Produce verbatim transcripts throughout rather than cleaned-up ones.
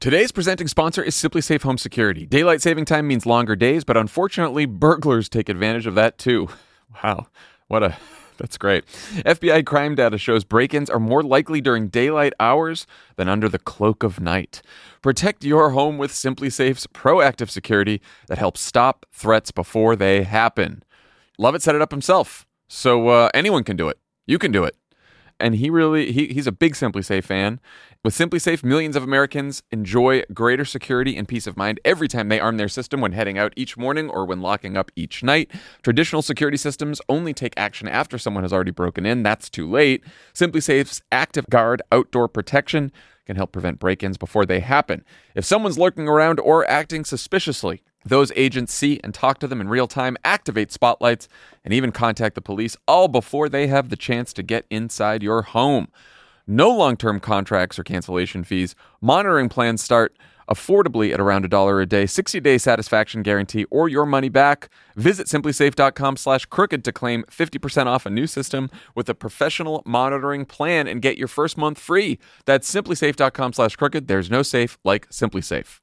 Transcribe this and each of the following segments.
Today's presenting sponsor is SimpliSafe Home Security. Daylight saving time means longer days, but unfortunately, burglars take advantage of that too. Wow, what a... That's great. F B I crime data shows break-ins are more likely during daylight hours than under the cloak of night. Protect your home with SimpliSafe's proactive security that helps stop threats before they happen. Lovett set it up himself, so uh, anyone can do it. You can do it. And he really, he, he's a big SimpliSafe fan. With SimpliSafe, millions of Americans enjoy greater security and peace of mind every time they arm their system when heading out each morning or when locking up each night. Traditional security systems only take action after someone has already broken in. That's too late. SimpliSafe's Active Guard outdoor protection can help prevent break-ins before they happen. If someone's lurking around or acting suspiciously, those agents see and talk to them in real time, activate spotlights, and even contact the police, all before they have the chance to get inside your home. No long-term contracts or cancellation fees. Monitoring plans start affordably at around a dollar a day, sixty-day satisfaction guarantee, or your money back. Visit SimpliSafe.com slash crooked to claim fifty percent off a new system with a professional monitoring plan and get your first month free. That's SimpliSafe.com slash crooked. There's no safe like SimpliSafe.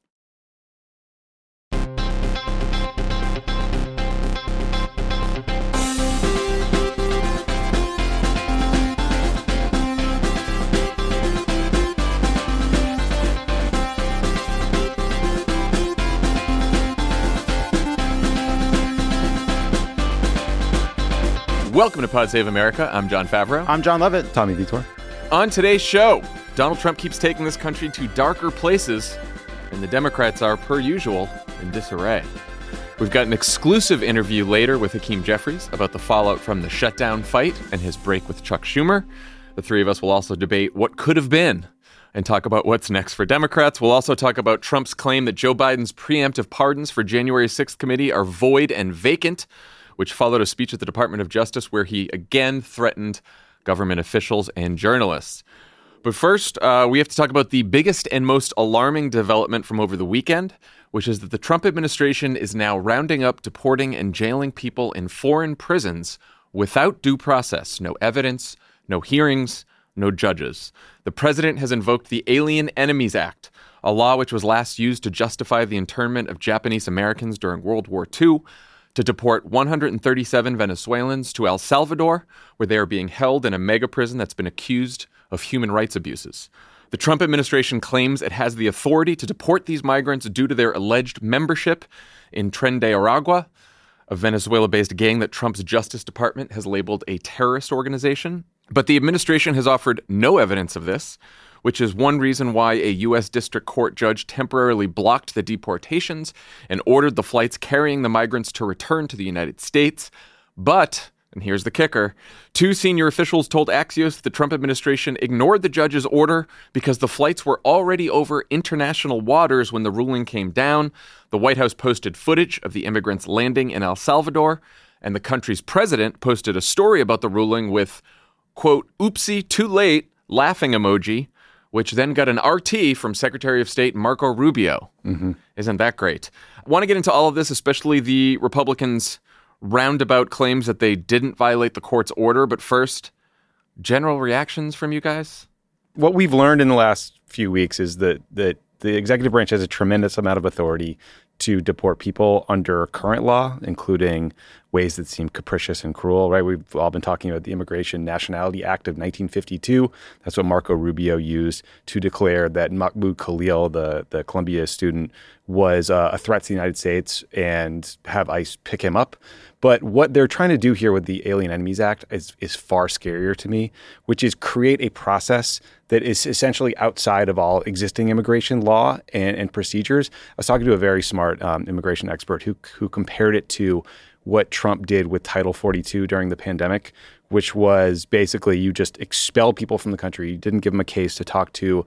Welcome to Pod Save America. I'm John Favreau. I'm John Lovett. Tommy Vitor. On today's show, Donald Trump keeps taking this country to darker places, and the Democrats are, per usual, in disarray. We've got an exclusive interview later with Hakeem Jeffries about the fallout from the shutdown fight and his break with Chuck Schumer. The three of us will also debate what could have been and talk about what's next for Democrats. We'll also talk about Trump's claim that Joe Biden's preemptive pardons for January sixth committee are void and vacant, which followed a speech at the Department of Justice where he again threatened government officials and journalists. But first, uh, we have to talk about the biggest and most alarming development from over the weekend, which is that the Trump administration is now rounding up, deporting, and jailing people in foreign prisons without due process. No evidence, no hearings, no judges. The president has invoked the Alien Enemies Act, a law which was last used to justify the internment of Japanese Americans during World War Two, to deport one hundred thirty-seven Venezuelans to El Salvador, where they are being held in a mega prison that's been accused of human rights abuses. The Trump administration claims it has the authority to deport these migrants due to their alleged membership in Tren de Aragua, a Venezuela-based gang that Trump's Justice Department has labeled a terrorist organization. But the administration has offered no evidence of this, which is one reason why a U S district court judge temporarily blocked the deportations and ordered the flights carrying the migrants to return to the United States. But, and here's the kicker, two senior officials told Axios the Trump administration ignored the judge's order because the flights were already over international waters when the ruling came down. The White House posted footage of the immigrants landing in El Salvador, and the country's president posted a story about the ruling with, quote, oopsie, too late, laughing emoji, which then got an R T from Secretary of State Marco Rubio. Mm-hmm. Isn't that great? I want to get into all of this, especially the Republicans' roundabout claims that they didn't violate the court's order. But first, general reactions from you guys? What we've learned in the last few weeks is that, that the executive branch has a tremendous amount of authority to deport people under current law, including ways that seem capricious and cruel, right? We've all been talking about the Immigration Nationality Act of nineteen fifty-two. That's what Marco Rubio used to declare that Mahmoud Khalil, the, the Columbia student, was uh, a threat to the United States and have ICE pick him up. But what they're trying to do here with the Alien Enemies Act is, is far scarier to me, which is create a process that is essentially outside of all existing immigration law and, and procedures. I was talking to a very smart um, immigration expert who who compared it to what Trump did with Title forty-two during the pandemic, which was basically you just expel people from the country. You didn't give them a case to talk to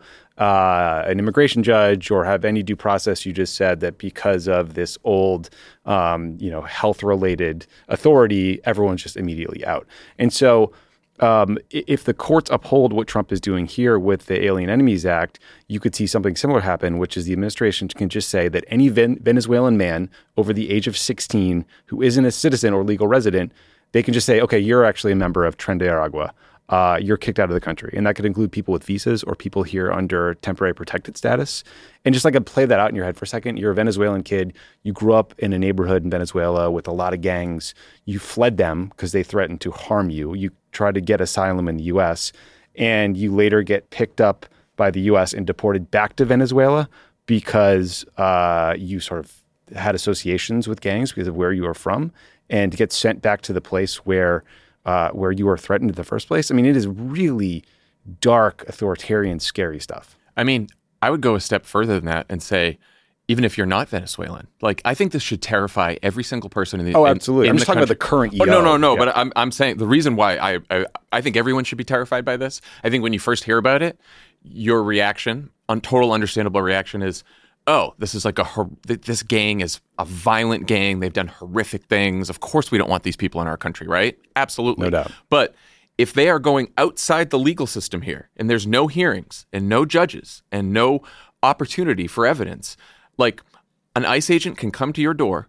uh, an immigration judge or have any due process. You just said that because of this old, um, you know, health-related authority, everyone's just immediately out. And so um, if the courts uphold what Trump is doing here with the Alien Enemies Act, you could see something similar happen, which is the administration can just say that any Ven- Venezuelan man over the age of sixteen who isn't a citizen or legal resident, they can just say, okay, you're actually a member of Tren de Aragua. uh, you're kicked out of the country. And that could include people with visas or people here under temporary protected status. And just like to play that out in your head for a second, you're a Venezuelan kid. You grew up in a neighborhood in Venezuela with a lot of gangs. You fled them because they threatened to harm you. You tried to get asylum in the U S, and you later get picked up by the U S and deported back to Venezuela because uh, you sort of had associations with gangs because of where you are from, and to get sent back to the place where uh, where you were threatened in the first place. I mean, it is really dark, authoritarian, scary stuff. I mean, I would go a step further than that and say, even if you're not Venezuelan, like I think this should terrify every single person in the oh, in, absolutely. in I'm the just talking country. about the current E O. Oh, no, no, no. Yeah. But I'm I'm saying the reason why I, I I think everyone should be terrified by this. I think when you first hear about it, your reaction, un, total understandable reaction, is, oh, this is like a hor- this gang is a violent gang. They've done horrific things. Of course, we don't want these people in our country, right? Absolutely, no doubt. But if they are going outside the legal system here, and there's no hearings and no judges and no opportunity for evidence, like an ICE agent can come to your door,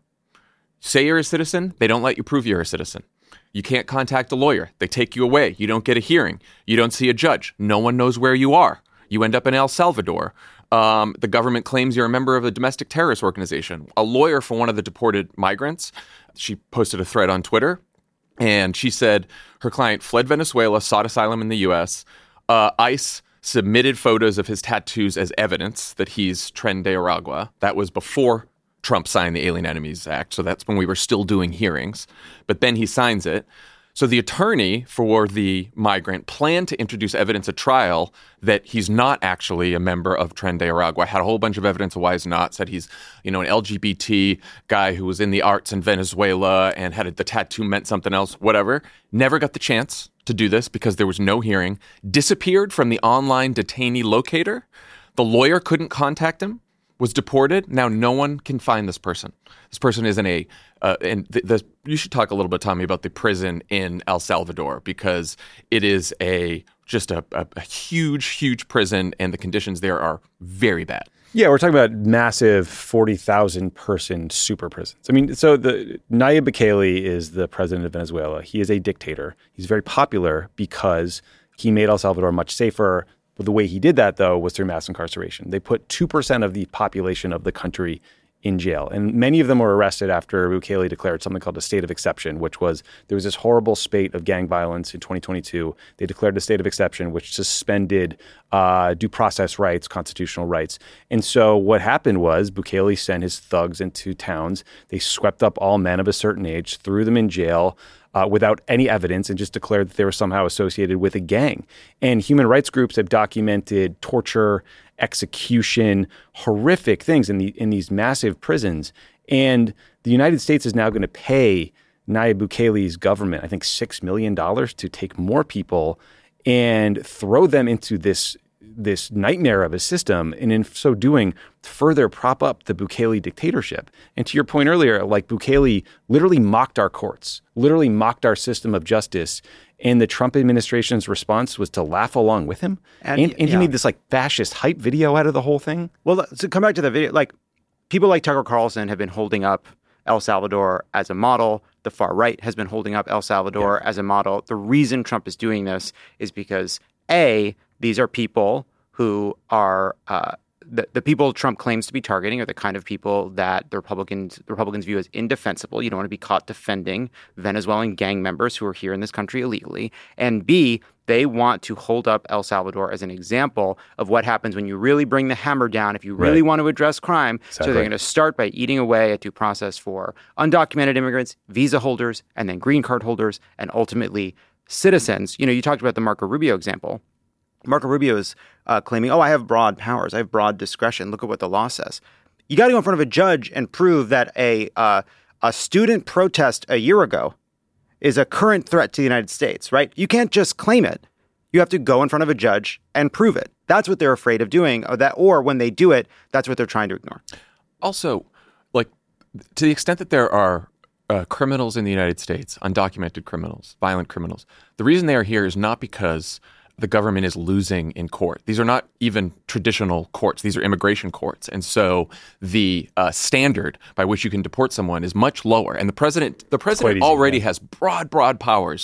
say you're a citizen, they don't let you prove you're a citizen. You can't contact a lawyer. They take you away. You don't get a hearing. You don't see a judge. No one knows where you are. You end up in El Salvador. Um, the government claims you're a member of a domestic terrorist organization. A lawyer for one of the deported migrants, she posted a thread on Twitter, and she said her client fled Venezuela, sought asylum in the U S. Uh, ICE submitted photos of his tattoos as evidence that he's Tren de Aragua. That was before Trump signed the Alien Enemies Act, so that's when we were still doing hearings. But then he signs it. So the attorney for the migrant planned to introduce evidence at trial that he's not actually a member of Tren de Aragua. Had a whole bunch of evidence of why he's not. Said he's, you know, an L G B T guy who was in the arts in Venezuela and had a, the tattoo meant something else, whatever. Never got the chance to do this because there was no hearing. Disappeared from the online detainee locator. The lawyer couldn't contact him. Was deported. Now no one can find this person. This person is in a, uh, and the, the, you should talk a little bit, Tommy, about the prison in El Salvador, because it is a just a, a, a huge, huge prison, and the conditions there are very bad. Yeah, we're talking about massive forty thousand person super prisons. I mean, so the Nayib Bukele is the president of Venezuela. He is a dictator. He's very popular because he made El Salvador much safer. But the way he did that, though, was through mass incarceration. They put two percent of the population of the country in jail. And many of them were arrested after Bukele declared something called a state of exception, which was there was this horrible spate of gang violence in twenty twenty-two. They declared a state of exception, which suspended uh, due process rights, constitutional rights. And so what happened was Bukele sent his thugs into towns. They swept up all men of a certain age, threw them in jail, Uh, without any evidence, and just declared that they were somehow associated with a gang. And human rights groups have documented torture, execution, horrific things in the in these massive prisons. And the United States is now going to pay Nayib Bukele's government, I think, six million dollars to take more people and throw them into this this nightmare of a system, and in so doing, further prop up the Bukele dictatorship. And to your point earlier, like Bukele literally mocked our courts, literally mocked our system of justice, and the Trump administration's response was to laugh along with him. And, and, and yeah. he made this like fascist hype video out of the whole thing. Well, to come back to the video, like people like Tucker Carlson have been holding up El Salvador as a model. The far right has been holding up El Salvador yeah. as a model. The reason Trump is doing this is because, A, these are people who are uh, the, the people Trump claims to be targeting are the kind of people that the Republicans the Republicans view as indefensible. You don't want to be caught defending Venezuelan gang members who are here in this country illegally. And B, they want to hold up El Salvador as an example of what happens when you really bring the hammer down, if you really right. want to address crime. Exactly. So they're going to start by eating away at due process for undocumented immigrants, visa holders, and then green card holders, and ultimately citizens. You know, you talked about the Marco Rubio example. Marco Rubio is uh, claiming, oh, I have broad powers. I have broad discretion. Look at what the law says. You got to go in front of a judge and prove that a uh, a student protest a year ago is a current threat to the United States, right? You can't just claim it. You have to go in front of a judge and prove it. That's what they're afraid of doing. Or that, or when they do it, that's what they're trying to ignore. Also, like, to the extent that there are uh, criminals in the United States, undocumented criminals, violent criminals, the reason they are here is not because the government is losing in court. These are not even traditional courts. These are immigration courts. And so the uh, standard by which you can deport someone is much lower. And the president the president easy, already yeah. has broad, broad powers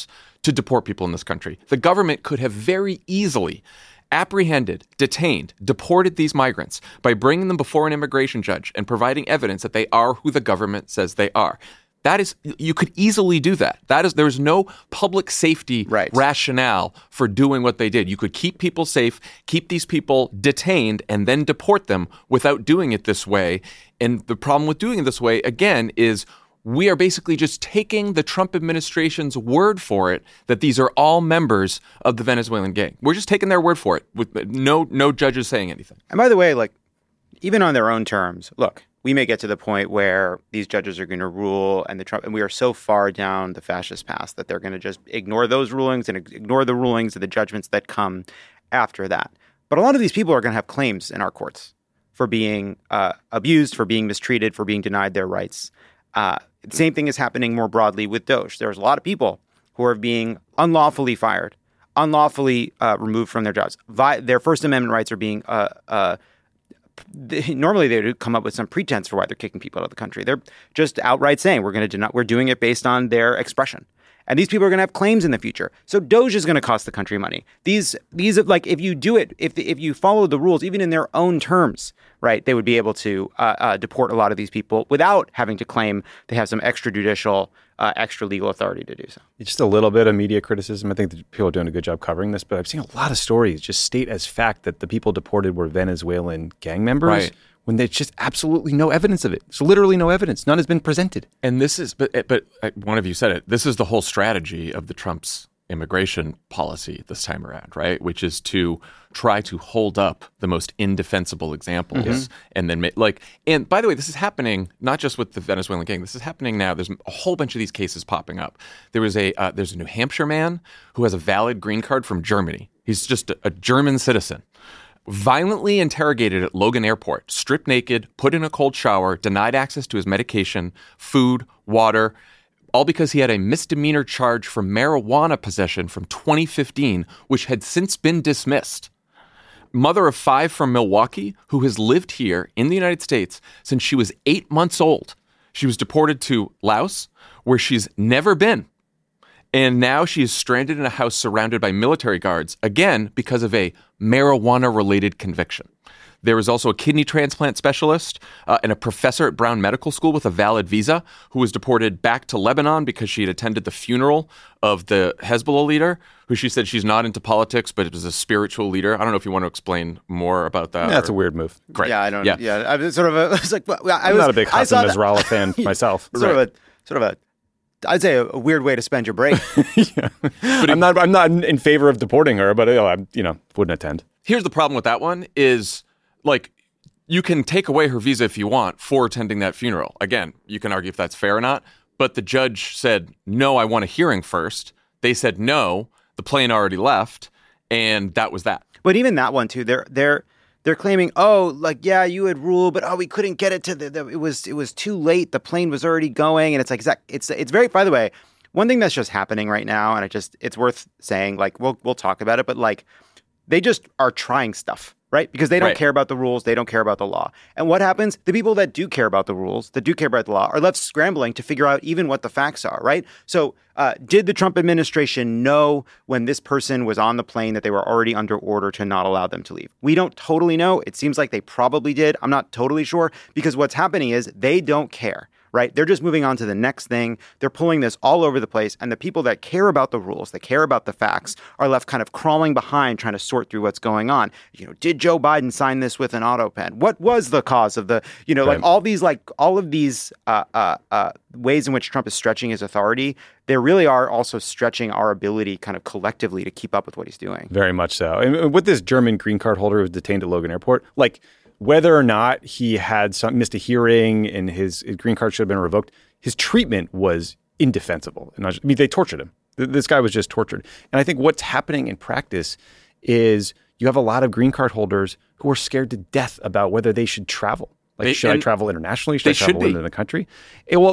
to deport people in this country. The government could have very easily apprehended, detained, deported these migrants by bringing them before an immigration judge and providing evidence that they are who the government says they are. That is, you could easily do that. That is, there's no public safety right. rationale for doing what they did. You could keep people safe, keep these people detained, and then deport them without doing it this way. And the problem with doing it this way, again, is we are basically just taking the Trump administration's word for it that these are all members of the Venezuelan gang. We're just taking their word for it with no no judges saying anything. And by the way, like, even on their own terms, look, we may get to the point where these judges are going to rule and the Trump, and we are so far down the fascist path that they're going to just ignore those rulings and ignore the rulings and the judgments that come after that. But a lot of these people are going to have claims in our courts for being uh, abused, for being mistreated, for being denied their rights. Uh, the same thing is happening more broadly with DOJ. There's a lot of people who are being unlawfully fired, unlawfully uh, removed from their jobs. Vi- their First Amendment rights are being uh, uh, They, normally they would come up with some pretense for why they're kicking people out of the country. They're just outright saying we're going to deny, we're doing it based on their expression. And these people are going to have claims in the future. So DOJ is going to cost the country money. These these like if you do it, if if you follow the rules, even in their own terms, right, they would be able to uh, uh, deport a lot of these people without having to claim they have some extrajudicial, uh, extra legal authority to do so. Just a little bit of media criticism. I think that people are doing a good job covering this, but I've seen a lot of stories just state as fact that the people deported were Venezuelan gang members. Right. When there's just absolutely no evidence of it. It's literally no evidence. None has been presented. And this is, but but one of you said it, this is the whole strategy of the Trump's immigration policy this time around, right? Which is to try to hold up the most indefensible examples mm-hmm. and then make, like, and by the way, this is happening not just with the Venezuelan gang. This is happening now. There's a whole bunch of these cases popping up. There was a, uh, there's a New Hampshire man who has a valid green card from Germany. He's just a, a German citizen. Violently interrogated at Logan Airport, stripped naked, put in a cold shower, denied access to his medication, food, water, all because he had a misdemeanor charge for marijuana possession from twenty fifteen, which had since been dismissed. Mother of five from Milwaukee, who has lived here in the United States since she was eight months old. She was deported to Laos, where she's never been. And now she is stranded in a house surrounded by military guards, again, because of a marijuana-related conviction. There is also a kidney transplant specialist uh, and a professor at Brown Medical School with a valid visa who was deported back to Lebanon because she had attended the funeral of the Hezbollah leader, who she said she's not into politics, but it was a spiritual leader. I don't know if you want to explain more about that. Yeah, that's or... a weird move. Great. Yeah, I don't. Yeah, yeah I was sort of a. I was like, well, I I'm was not a big Hassan Nasrallah fan myself. Sort right. of a. Sort of a. I'd say a, a weird way to spend your break. yeah. But I'm not. I'm not in favor of deporting her, but you know, I, you know, wouldn't attend. Here's the problem with that one: is like you can take away her visa if you want for attending that funeral. Again, you can argue if that's fair or not. But the judge said no. I want a hearing first. They said no. The plane already left, and that was that. But even that one too. They're they're. They're claiming, oh, like, yeah, you had ruled, but oh, we couldn't get it to the, the it was it was too late. The plane was already going. And it's like, exact, it's it's very, by the way, one thing that's just happening right now, and it just, it's worth saying, like, we'll we'll talk about it, but like, they just are trying stuff, right? Because they don't right. care about the rules. They don't care about the law. And what happens? The people that do care about the rules, that do care about the law, are left scrambling to figure out even what the facts are, right? So uh, did the Trump administration know when this person was on the plane that they were already under order to not allow them to leave? We don't totally know. It seems like they probably did. I'm not totally sure, because what's happening is they don't care. Right? They're just moving on to the next thing. They're pulling this all over the place. And the people that care about the rules, that care about the facts, are left kind of crawling behind trying to sort through what's going on. You know, did Joe Biden sign this with an auto pen? What was the cause of the, you know, right. like all these, like all of these uh, uh, uh, ways in which Trump is stretching his authority, they really are also stretching our ability kind of collectively to keep up with what he's doing. Very much so. And with this German green card holder who was detained at Logan Airport, like, whether or not he had some, missed a hearing and his, his green card should have been revoked, his treatment was indefensible. And I, was, I mean, they tortured him. This guy was just tortured. And I think what's happening in practice is you have a lot of green card holders who are scared to death about whether they should travel. Like, they, should I travel internationally? Should I travel into the country? It, well,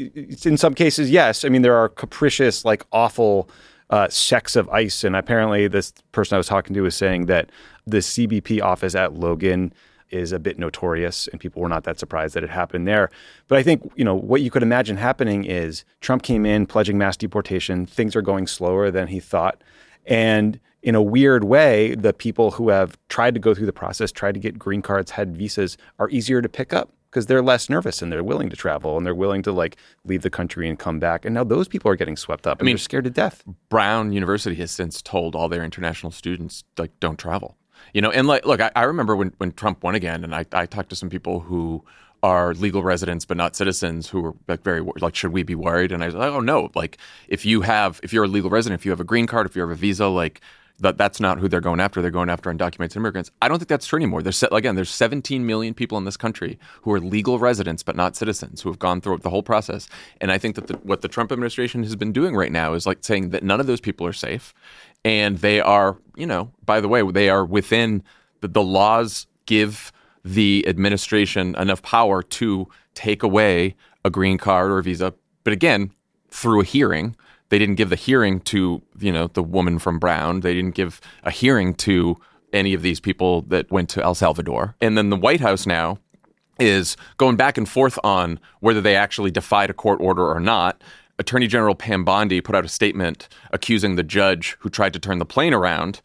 in some cases, yes. I mean, there are capricious, like awful uh, sects of ICE. And apparently this person I was talking to was saying that the C B P office at Logan is a bit notorious, and people were not that surprised that it happened there. But I think, you know, what you could imagine happening is Trump came in pledging mass deportation. Things are going slower than he thought. And in a weird way, the people who have tried to go through the process, tried to get green cards, had visas, are easier to pick up because they're less nervous and they're willing to travel and they're willing to like leave the country and come back. And now those people are getting swept up and I mean, they're scared to death. Brown University has since told all their international students, like, don't travel. You know, and like, look, I, I remember when, when Trump won again, and I, I talked to some people who are legal residents but not citizens who were like very like, should we be worried? And I was like, oh no, like if you have, if you're a legal resident, if you have a green card, if you have a visa, like that that's not who they're going after. They're going after undocumented immigrants. I don't think that's true anymore. There's again, there's seventeen million people in this country who are legal residents but not citizens who have gone through the whole process. And I think that the, what the Trump administration has been doing right now is like saying that none of those people are safe. And they are, you know, by the way, they are within the, the laws give the administration enough power to take away a green card or a visa. But again, through a hearing. They didn't give the hearing to, you know, the woman from Brown. They didn't give a hearing to any of these people that went to El Salvador. And then the White House now is going back and forth on whether they actually defied a court order or not. Attorney General Pam Bondi put out a statement accusing the judge who tried to turn the plane around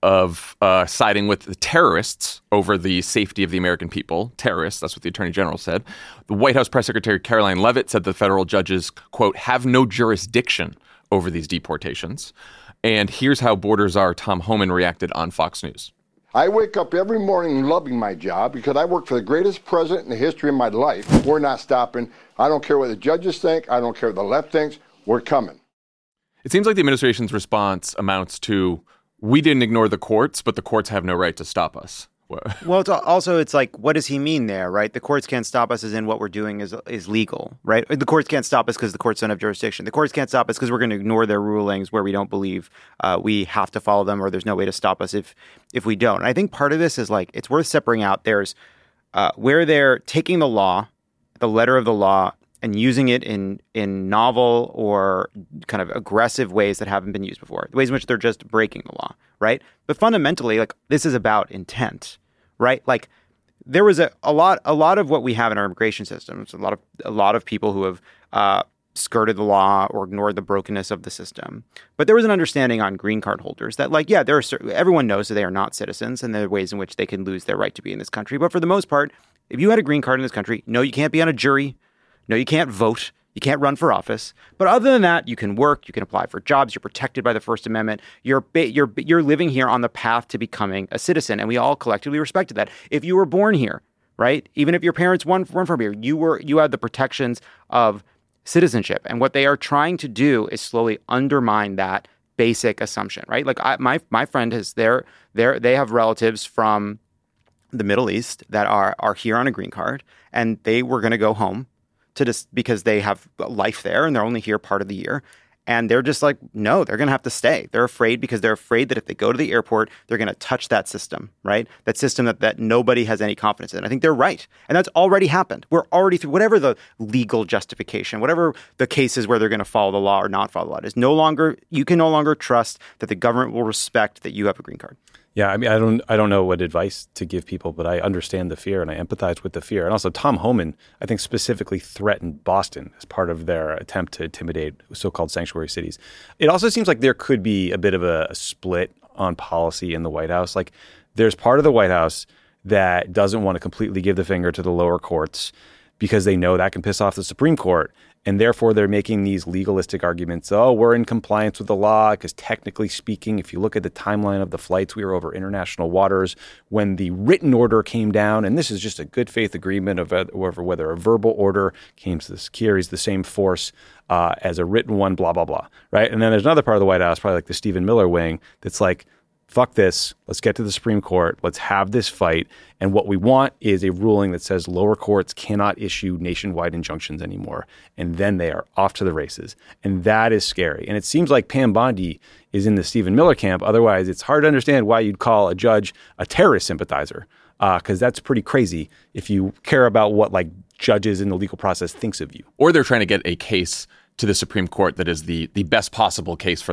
of uh, siding with the terrorists over the safety of the American people. Terrorists, that's what the Attorney General said. The White House Press Secretary Caroline Leavitt said the federal judges, quote, have no jurisdiction over these deportations. And here's how Border Czar Tom Homan reacted on Fox News. I wake up every morning loving my job because I work for the greatest president in the history of my life. We're not stopping. I don't care what the judges think. I don't care what the left thinks. We're coming. It seems like the administration's response amounts to, we didn't ignore the courts, but the courts have no right to stop us. Well, it's also, it's like, what does he mean there, right? The courts can't stop us as in what we're doing is is legal, right? The courts can't stop us because the courts don't have jurisdiction. The courts can't stop us because we're going to ignore their rulings where we don't believe uh, we have to follow them or there's no way to stop us if if we don't. And I think part of this is like, it's worth separating out. There's uh, where they're taking the law, the letter of the law, and using it in in novel or kind of aggressive ways that haven't been used before, the ways in which they're just breaking the law, right? But fundamentally, like, this is about intent, right? Like, there was a, a lot a lot of what we have in our immigration system. It's a lot of a lot of people who have uh, skirted the law or ignored the brokenness of the system. But there was an understanding on green card holders that, like, yeah, there are certain, everyone knows that they are not citizens and there are ways in which they can lose their right to be in this country. But for the most part, if you had a green card in this country, no, you can't be on a jury. No, you can't vote. You can't run for office. But other than that, you can work. You can apply for jobs. You're protected by the First Amendment. You're you're you're living here on the path to becoming a citizen, and we all collectively respected that. If you were born here, right, even if your parents weren't from here, you were you had the protections of citizenship. And what they are trying to do is slowly undermine that basic assumption, right? Like I, my my friend has their their they have relatives from the Middle East that are are here on a green card, and they were going to go home. To just because they have life there and they're only here part of the year. And they're just like, no, they're going to have to stay. They're afraid because they're afraid that if they go to the airport, they're going to touch that system, right? That system that, that nobody has any confidence in. I think they're right. And that's already happened. We're already through whatever the legal justification, whatever the cases where they're going to follow the law or not follow the law is no longer, you can no longer trust that the government will respect that you have a green card. Yeah, I mean, I don't, I don't know what advice to give people, but I understand the fear and I empathize with the fear. And also, Tom Homan, I think, specifically threatened Boston as part of their attempt to intimidate so-called sanctuary cities. It also seems like there could be a bit of a, a split on policy in the White House. Like, there's part of the White House that doesn't want to completely give the finger to the lower courts because they know that can piss off the Supreme Court. And therefore, they're making these legalistic arguments. Oh, we're in compliance with the law because technically speaking, if you look at the timeline of the flights, we were over international waters when the written order came down. And this is just a good faith agreement of whether, whether a verbal order came to this, carries the same force uh, as a written one, blah, blah, blah. Right. And then there's another part of the White House, probably like the Stephen Miller wing, that's like, fuck this. Let's get to the Supreme Court. Let's have this fight. And what we want is a ruling that says lower courts cannot issue nationwide injunctions anymore. And then they are off to the races. And that is scary. And it seems like Pam Bondi is in the Stephen Miller camp. Otherwise, it's hard to understand why you'd call a judge a terrorist sympathizer, because uh, that's pretty crazy if you care about what like judges in the legal process thinks of you. Or they're trying to get a case to the Supreme Court that is the the best possible case for them.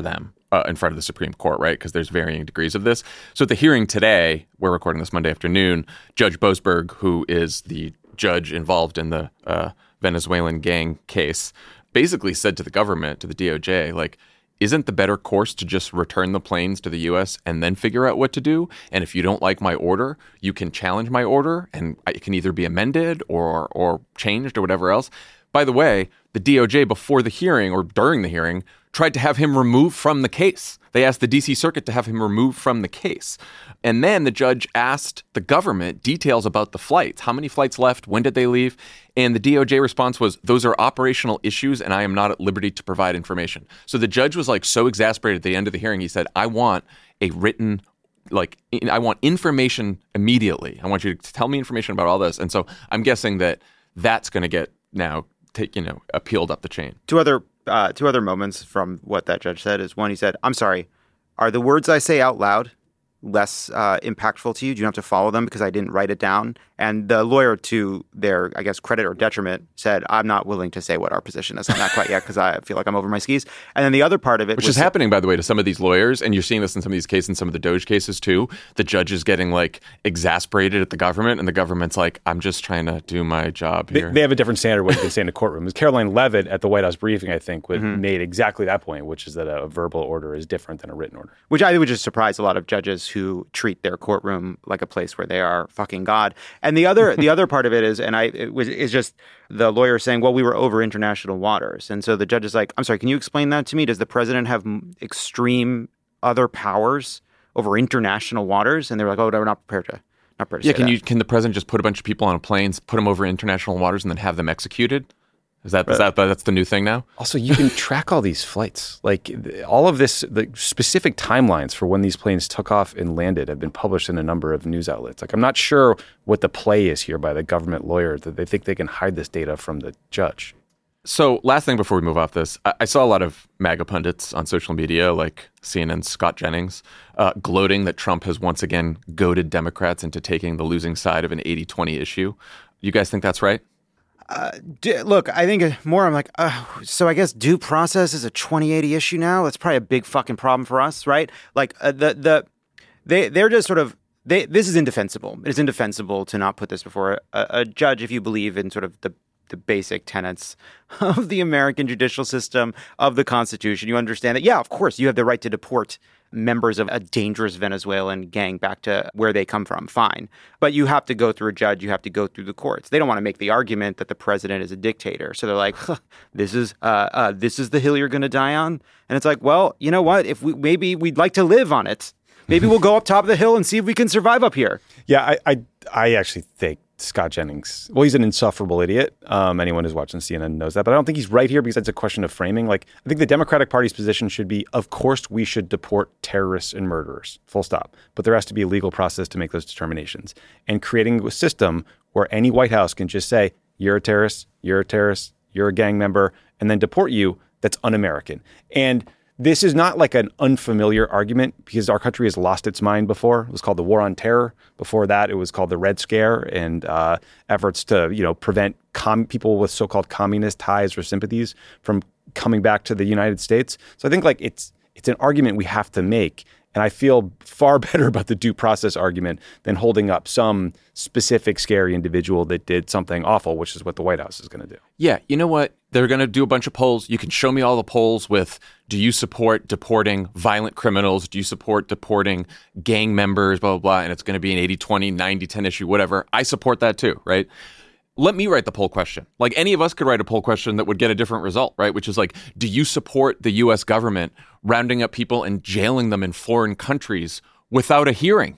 uh, in front of the Supreme Court, right? Because there's varying degrees of this. So at the hearing today, we're recording this Monday afternoon, Judge Boasberg, who is the judge involved in the uh, Venezuelan gang case, basically said to the government, to the D O J, like, isn't the better course to just return the planes to the U S and then figure out what to do? And if you don't like my order, you can challenge my order and it can either be amended or or changed or whatever else. By the way, the D O J before the hearing or during the hearing tried to have him removed from the case. They asked the D C Circuit to have him removed from the case. And then the judge asked the government details about the flights. How many flights left? When did they leave? And the D O J response was, those are operational issues and I am not at liberty to provide information. So the judge was like so exasperated at the end of the hearing. He said, I want a written, like, I want information immediately. I want you to tell me information about all this. And so I'm guessing that that's going to get now, take, you know, appealed up the chain. Two other uh, two other moments from what that judge said is, one, he said, I'm sorry, are the words I say out loud less uh, impactful to you? Do you have to follow them because I didn't write it down? And the lawyer, to their, I guess, credit or detriment, said, I'm not willing to say what our position is on that quite yet because I feel like I'm over my skis. And then the other part of it Which was, is happening, by the way, to some of these lawyers, and you're seeing this in some of these cases, in some of the Doge cases too. The judge is getting like exasperated at the government, and the government's like, I'm just trying to do my job here. They, they have a different standard what you can say in a courtroom. As Caroline Levitt at the White House briefing, I think, would, mm-hmm. made exactly that point, which is that a verbal order is different than a written order. Which I think would just surprise a lot of judges who treat their courtroom like a place where they are fucking God. And the other the other part of it is, and I it was is just the lawyer saying, well, we were over international waters. And so the judge is like, I'm sorry, can you explain that to me? Does the president have extreme other powers over international waters? And they were like, oh, no, we're not prepared to. Not prepared to yeah, say can that. you can the president just put a bunch of people on a plane, put them over international waters, and then have them executed? Is that, right. is that that's the new thing now? Also, you can track all these flights. Like all of this, the specific timelines for when these planes took off and landed have been published in a number of news outlets. Like I'm not sure what the play is here by the government lawyer that they think they can hide this data from the judge. So last thing before we move off this, I, I saw a lot of MAGA pundits on social media, like C N N's Scott Jennings, uh, gloating that Trump has once again goaded Democrats into taking the losing side of an eighty twenty issue. You guys think that's right? Uh, d- look, I think more I'm like, uh, so I guess due process is a twenty eighty issue now. That's probably a big fucking problem for us, right? Like uh, the the they they're just sort of they this is indefensible. It's indefensible to not put this before a, a judge if you believe in sort of the the basic tenets of the American judicial system, of the Constitution. You understand that, yeah, of course, you have the right to deport members of a dangerous Venezuelan gang back to where they come from. Fine. But you have to go through a judge. You have to go through the courts. They don't want to make the argument that the president is a dictator. So they're like, huh, this is uh, uh, this is the hill you're going to die on. And it's like, well, you know what? If we maybe we'd like to live on it. Maybe we'll go up top of the hill and see if we can survive up here. Yeah, I I, I actually think Scott Jennings, well, he's an insufferable idiot. Um, anyone who's watching C N N knows that. But I don't think he's right here because that's a question of framing. Like, I think the Democratic Party's position should be, of course, we should deport terrorists and murderers, full stop. But there has to be a legal process to make those determinations. And creating a system where any White House can just say, you're a terrorist, you're a terrorist, you're a gang member, and then deport you, that's un-American. And this is not like an unfamiliar argument because our country has lost its mind before. It was called the War on Terror. Before that, it was called the Red Scare, and uh, efforts to, you know, prevent com- people with so-called communist ties or sympathies from coming back to the United States. So I think like it's it's an argument we have to make. And I feel far better about the due process argument than holding up some specific scary individual that did something awful, which is what the White House is going to do. Yeah, you know what? They're going to do a bunch of polls. You can show me all the polls with, do you support deporting violent criminals? Do you support deporting gang members, blah, blah, blah. And it's going to be an eighty twenty, ninety ten issue, whatever. I support that too, right? Let me write the poll question. Like any of us could write a poll question that would get a different result, right? Which is like, do you support the U S government rounding up people and jailing them in foreign countries without a hearing?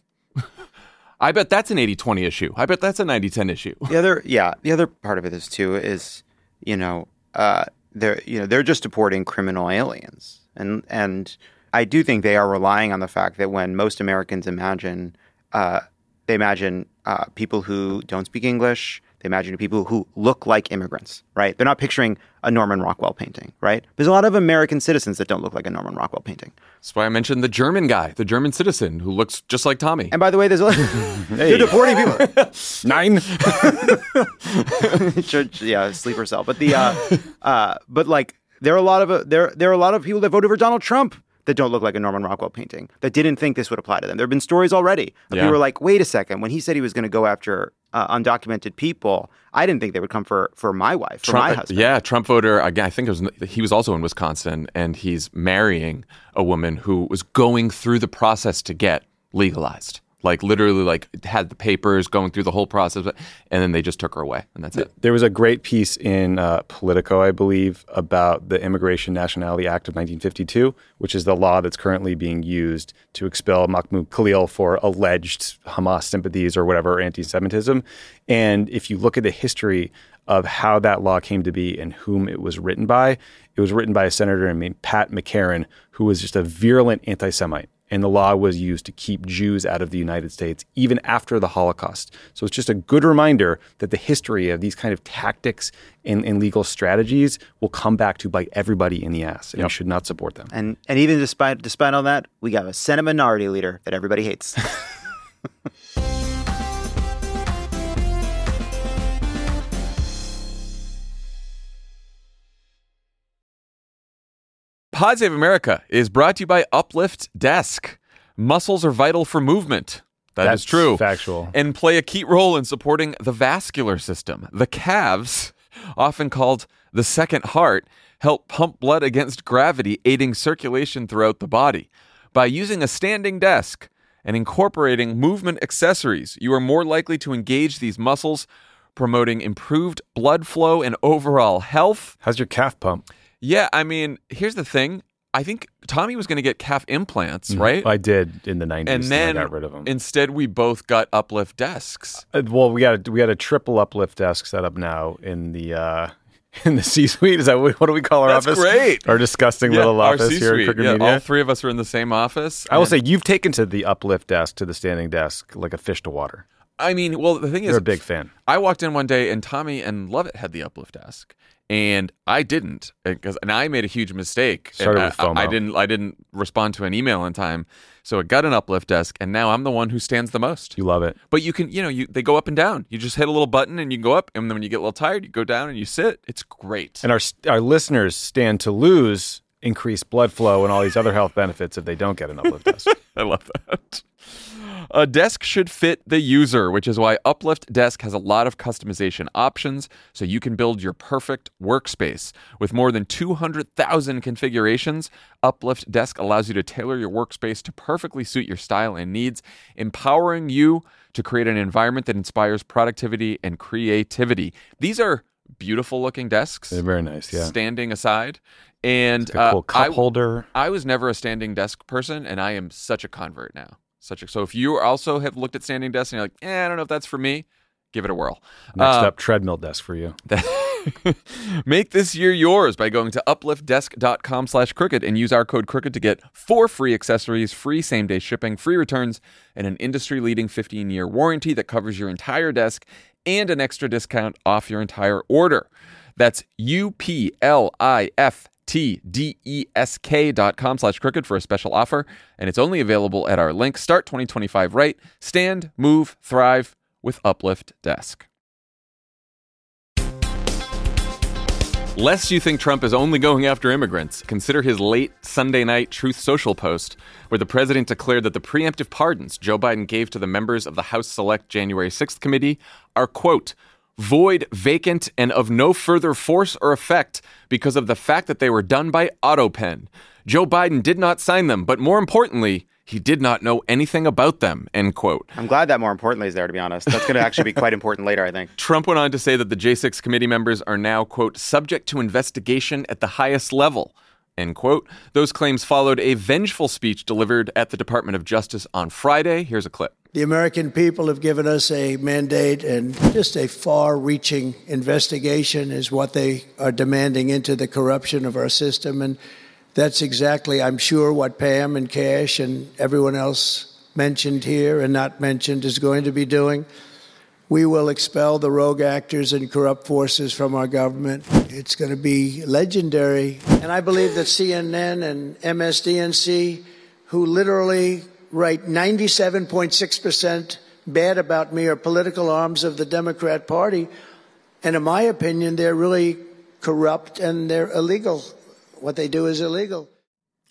I bet that's an eighty twenty issue. I bet that's a ninety ten issue. The other, yeah, the other part of it is too is, you know, uh, they're you know they're just deporting criminal aliens, and and I do think they are relying on the fact that when most Americans imagine, uh, they imagine uh, people who don't speak English. They imagine people who look like immigrants, right? They're not picturing a Norman Rockwell painting, right? There's a lot of American citizens that don't look like a Norman Rockwell painting. That's why I mentioned the German guy, the German citizen who looks just like Tommy. And by the way, there's a lot they're deporting people. Nine. Church, yeah, sleeper cell. But the uh, uh, but like there are a lot of uh, there there are a lot of people that voted for Donald Trump that don't look like a Norman Rockwell painting, that didn't think this would apply to them. There have been stories already. Yeah. People were like, wait a second, when he said he was going to go after uh, undocumented people, I didn't think they would come for, for my wife, for Trump, my husband. Yeah, Trump voter, again, I think it was he was also in Wisconsin, and he's marrying a woman who was going through the process to get legalized. Like literally like had the papers going through the whole process, and then they just took her away, and that's it. There was a great piece in uh, Politico, I believe, about the Immigration Nationality Act of nineteen fifty-two, which is the law that's currently being used to expel Mahmoud Khalil for alleged Hamas sympathies or whatever, anti-Semitism. And if you look at the history of how that law came to be and whom it was written by, it was written by a senator named Pat McCarran, who was just a virulent anti-Semite. And the law was used to keep Jews out of the United States even after the Holocaust. So it's just a good reminder that the history of these kind of tactics and, and legal strategies will come back to bite everybody in the ass, and yep. you should not support them. And and even despite despite all that, we got a Senate minority leader that everybody hates. Pod Save America is brought to you by Uplift Desk. Muscles are vital for movement. That That's is true. Factual. And play a key role in supporting the vascular system. The calves, often called the second heart, help pump blood against gravity, aiding circulation throughout the body. By using a standing desk and incorporating movement accessories, you are more likely to engage these muscles, promoting improved blood flow and overall health. How's your calf pump? Yeah, I mean, here's the thing. I think Tommy was going to get calf implants, mm-hmm. right? I did in the nineties, and then and I got rid of them. Instead, we both got Uplift desks. Uh, well, we got a, we got a triple Uplift desk set up now in the uh, in the C-suite. Is that what, what do we call our That's office? That's great. Our disgusting yeah, little our office C-suite. here at Crooked yeah, Media. All three of us are in the same office. I will say you've taken to the Uplift desk to the standing desk like a fish to water. I mean, well, the thing is, you're a big fan. I walked in one day and Tommy and Lovett had the Uplift desk. And I didn't, because and I made a huge mistake. Started and with FOMO. I, I didn't. I didn't respond to an email in time, so it got an Uplift desk, and now I'm the one who stands the most. You love it, but you can, you know, you they go up and down. You just hit a little button, and you go up, and then when you get a little tired, you go down and you sit. It's great. And our our listeners stand to lose increased blood flow and all these other health benefits if they don't get an Uplift desk. I love that. A desk should fit the user, which is why Uplift Desk has a lot of customization options so you can build your perfect workspace. With more than two hundred thousand configurations, Uplift Desk allows you to tailor your workspace to perfectly suit your style and needs, empowering you to create an environment that inspires productivity and creativity. These are beautiful looking desks. They're very nice, yeah. Standing aside. And it's like a cool uh, cup I, holder. I was never a standing desk person, and I am such a convert now. Such a, so if you also have looked at standing desks and you're like, eh, I don't know if that's for me, give it a whirl. Next uh, up, treadmill desk for you. Make this year yours by going to upliftdesk.com slash crooked and use our code crooked to get four free accessories, free same-day shipping, free returns, and an industry-leading fifteen-year warranty that covers your entire desk and an extra discount off your entire order. That's U P L I F T D E S K dot com slash crooked for a special offer, and it's only available at our link. Start twenty twenty-five right. Stand, move, thrive with Uplift Desk. Lest you think Trump is only going after immigrants, consider his late Sunday night Truth Social post where the president declared that the preemptive pardons Joe Biden gave to the members of the House Select January sixth committee are, quote, void, vacant, and of no further force or effect because of the fact that they were done by AutoPen. Joe Biden did not sign them, but more importantly, he did not know anything about them, end quote. I'm glad that more importantly is there, to be honest. That's going to actually be quite important later, I think. Trump went on to say that the J six committee members are now, quote, subject to investigation at the highest level, end quote. Those claims followed a vengeful speech delivered at the Department of Justice on Friday. Here's a clip. The American people have given us a mandate, and just a far-reaching investigation is what they are demanding into the corruption of our system. And that's exactly, I'm sure, what Pam and Kash and everyone else mentioned here and not mentioned is going to be doing. We will expel the rogue actors and corrupt forces from our government. It's going to be legendary. And I believe that C N N and M S D N C, who literally write ninety-seven point six percent bad about me, are political arms of the Democrat Party. And in my opinion, they're really corrupt and they're illegal. What they do is illegal.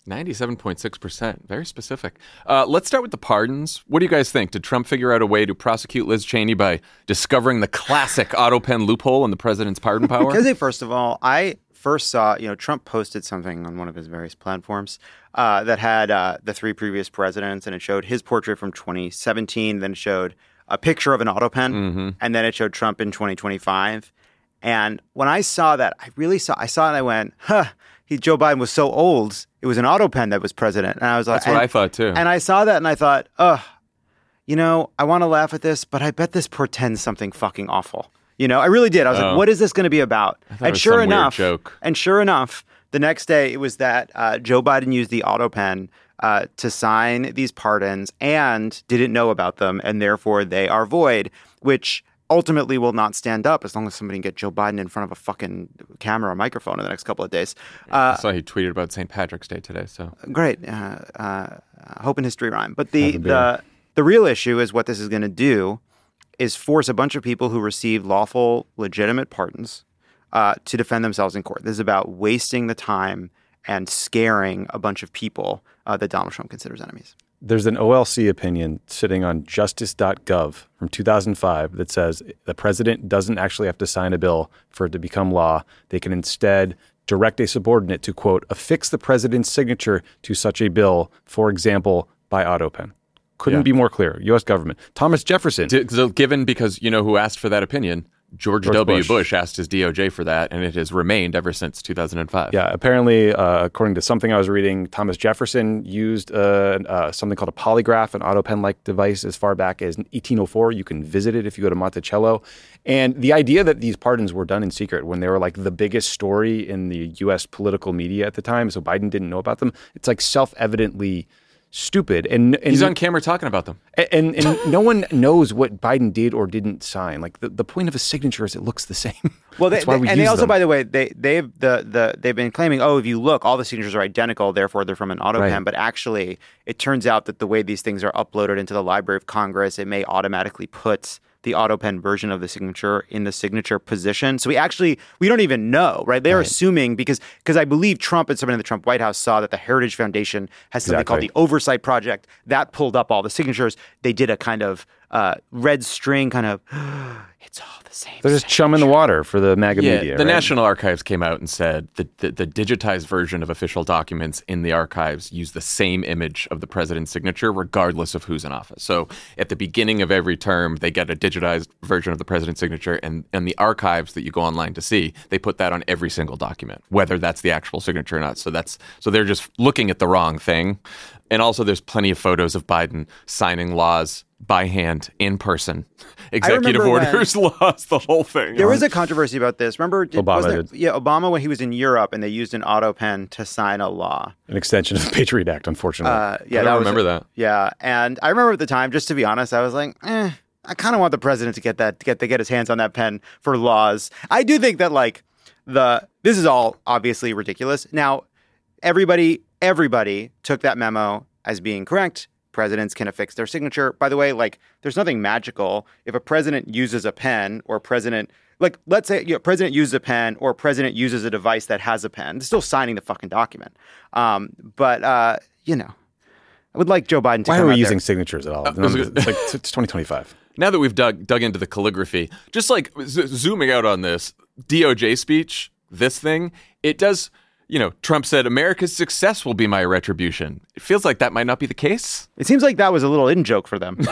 ninety-seven point six percent. Very specific. Uh, let's start with the pardons. What do you guys think? Did Trump figure out a way to prosecute Liz Cheney by discovering the classic auto pen loophole in the president's pardon power? Because first of all, I first saw, you know, Trump posted something on one of his various platforms uh, that had uh, the three previous presidents, and it showed his portrait from twenty seventeen, then it showed a picture of an auto pen, mm-hmm. and then it showed Trump in twenty twenty-five. And when I saw that, I really saw, I saw it and I went, huh, he, Joe Biden was so old, it was an auto pen that was president. And I was like, that's what and, I thought too. And I saw that and I thought, ugh, you know, I want to laugh at this, but I bet this portends something fucking awful. You know, I really did. I was oh. like, what is this going to be about? And sure enough, joke. and sure enough, the next day it was that uh, Joe Biden used the auto pen uh, to sign these pardons and didn't know about them, and therefore they are void, which ultimately will not stand up as long as somebody can get Joe Biden in front of a fucking camera or microphone in the next couple of days. Uh, I saw he tweeted about Saint Patrick's Day today. So great, uh, uh, hope and history rhyme. But the the the real issue is what this is going to do is force a bunch of people who receive lawful, legitimate pardons uh, to defend themselves in court. This is about wasting the time and scaring a bunch of people uh, that Donald Trump considers enemies. There's an O L C opinion sitting on justice dot gov from two thousand five that says the president doesn't actually have to sign a bill for it to become law. They can instead direct a subordinate to, quote, affix the president's signature to such a bill, for example, by auto pen. Couldn't yeah. be more clear. U S government. Thomas Jefferson. D- so given, because you know who asked for that opinion? George, George W. Bush. Bush asked his D O J for that, and it has remained ever since two thousand five. Yeah, apparently, uh, according to something I was reading, Thomas Jefferson used uh, uh, something called a polygraph, an auto pen-like device, as far back as eighteen oh four. You can visit it if you go to Monticello. And the idea that these pardons were done in secret when they were like the biggest story in the U S political media at the time, so Biden didn't know about them, it's like self-evidently stupid. And, and he's on camera talking about them. And, and, and no one knows what Biden did or didn't sign. Like the, the point of a signature is it looks the same. Well, they, That's why we they, and use they also, them. by the way, they they've the the they've been claiming, oh, if you look, all the signatures are identical, therefore they're from an auto right. pen. But actually, it turns out that the way these things are uploaded into the Library of Congress, it may automatically put the auto pen version of the signature in the signature position. So we actually, we don't even know, right? They're right. assuming because because I believe Trump and somebody in the Trump White House saw that the Heritage Foundation has something exactly. called the Oversight Project. That pulled up all the signatures. They did a kind of uh, red string kind of, it's all the same. They're just chum in the water for the MAGA yeah, media. The right? National Archives came out and said that the, the digitized version of official documents in the archives use the same image of the president's signature, regardless of who's in office. So at the beginning of every term, they get a digitized version of the president's signature, and, and the archives that you go online to see, they put that on every single document, whether that's the actual signature or not. So that's so they're just looking at the wrong thing. And also, there's plenty of photos of Biden signing laws by hand, in person, executive orders, laws, the whole thing. There was a controversy about this. Remember, did, Obama there, did. Yeah, Obama when he was in Europe and they used an auto pen to sign a law. An extension of the Patriot Act, unfortunately. Uh, yeah, I don't that remember was, that. Yeah, and I remember at the time, just to be honest, I was like, eh, I kind of want the president to get that, to get to get his hands on that pen for laws. I do think that like the this is all obviously ridiculous. Now, everybody, everybody took that memo as being correct. Presidents can affix their signature. By the way, like, there's nothing magical. If a president uses a pen or president, like, let's say you know, president uses a pen or president uses a device that has a pen, they're still signing the fucking document. Um, but, uh, you know, I would like Joe Biden to Why come are we out using there. signatures at all? Uh, it's like it's twenty twenty-five. Now that we've dug dug into the calligraphy, just like z- zooming out on this D O J speech, this thing, it does... You know, Trump said, America's success will be my retribution. It feels like that might not be the case. It seems like that was a little in-joke for them.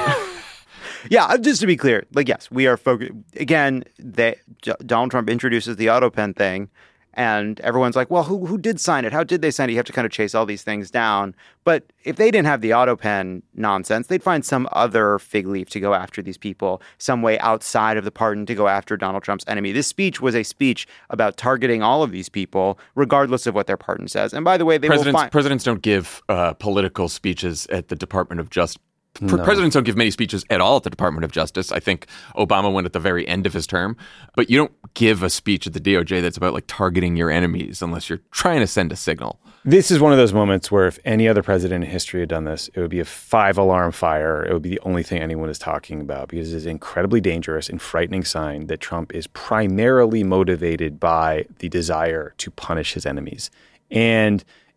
Yeah, just to be clear, like, yes, we are focused. Again, they, J- Donald Trump introduces the auto pen thing, and everyone's like, well, who who did sign it? How did they sign it? You have to kind of chase all these things down. But if they didn't have the auto pen nonsense, they'd find some other fig leaf to go after these people, some way outside of the pardon to go after Donald Trump's enemy. This speech was a speech about targeting all of these people, regardless of what their pardon says. And by the way, they presidents, will find... Presidents don't give uh, political speeches at the Department of Justice. No. Presidents don't give many speeches at all at the Department of Justice. I think Obama went at the very end of his term. But you don't give a speech at the D O J that's about like targeting your enemies unless you're trying to send a signal. This is one of those moments where if any other president in history had done this, it would be a five-alarm fire. It would be the only thing anyone is talking about because it is an incredibly dangerous and frightening sign that Trump is primarily motivated by the desire to punish his enemies. And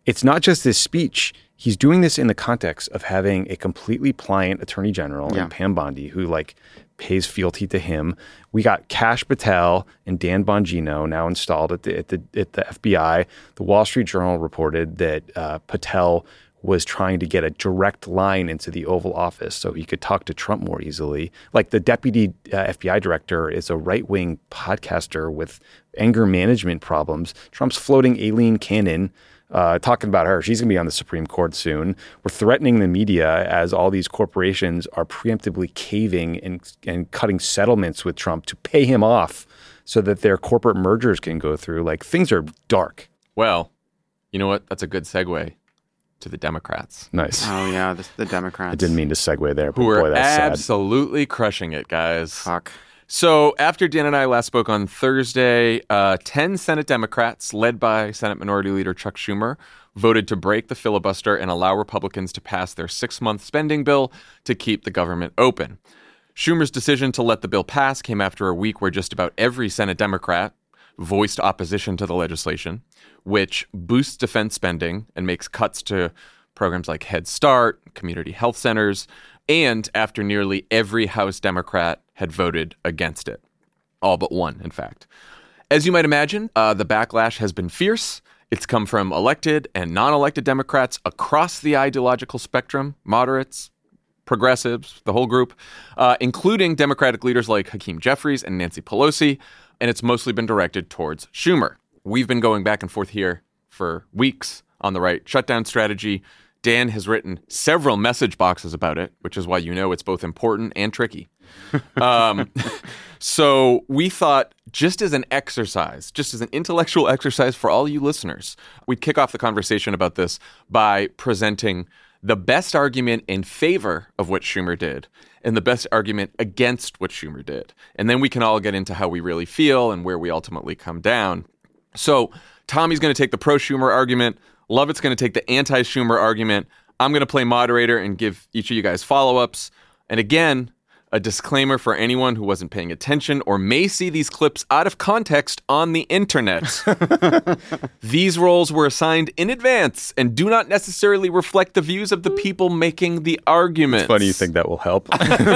it's not just this speech. He's doing this in the context of having a completely pliant attorney general, yeah. and Pam Bondi, who like pays fealty to him. We got Kash Patel and Dan Bongino now installed at the at the at the F B I. The Wall Street Journal reported that uh, Patel was trying to get a direct line into the Oval Office so he could talk to Trump more easily. Like the deputy uh, F B I director is a right-wing podcaster with anger management problems. Trump's floating Aileen Cannon, uh, talking about her. She's going to be on the Supreme Court soon. We're threatening the media as all these corporations are preemptively caving and, and cutting settlements with Trump to pay him off so that their corporate mergers can go through. Like, things are dark. Well, you know what? That's a good segue to the Democrats. Nice. Oh, yeah, the, the Democrats. I didn't mean to segue there, but who are boy, that's absolutely sad. Crushing it, guys. Fuck. So after Dan and I last spoke on Thursday, uh, ten Senate Democrats, led by Senate Minority Leader Chuck Schumer, voted to break the filibuster and allow Republicans to pass their six-month spending bill to keep the government open. Schumer's decision to let the bill pass came after a week where just about every Senate Democrat voiced opposition to the legislation, which boosts defense spending and makes cuts to programs like Head Start, community health centers, and after nearly every House Democrat had voted against it. All but one, in fact. As you might imagine, uh, the backlash has been fierce. It's come from elected and non-elected Democrats across the ideological spectrum, moderates, progressives, the whole group, uh, including Democratic leaders like Hakeem Jeffries and Nancy Pelosi, and it's mostly been directed towards Schumer. We've been going back and forth here for weeks on the right shutdown strategy. Dan has written several message boxes about it, which is why you know it's both important and tricky. Um, so we thought, just as an exercise, just as an intellectual exercise for all you listeners, we'd kick off the conversation about this by presenting the best argument in favor of what Schumer did and the best argument against what Schumer did. And then we can all get into how we really feel and where we ultimately come down. So Tommy's going to take the pro-Schumer argument. Lovett's going to take the anti-Schumer argument. I'm going to play moderator and give each of you guys follow-ups. And again, a disclaimer for anyone who wasn't paying attention or may see these clips out of context on the internet. These roles were assigned in advance and do not necessarily reflect the views of the people making the arguments. It's funny you think that will help.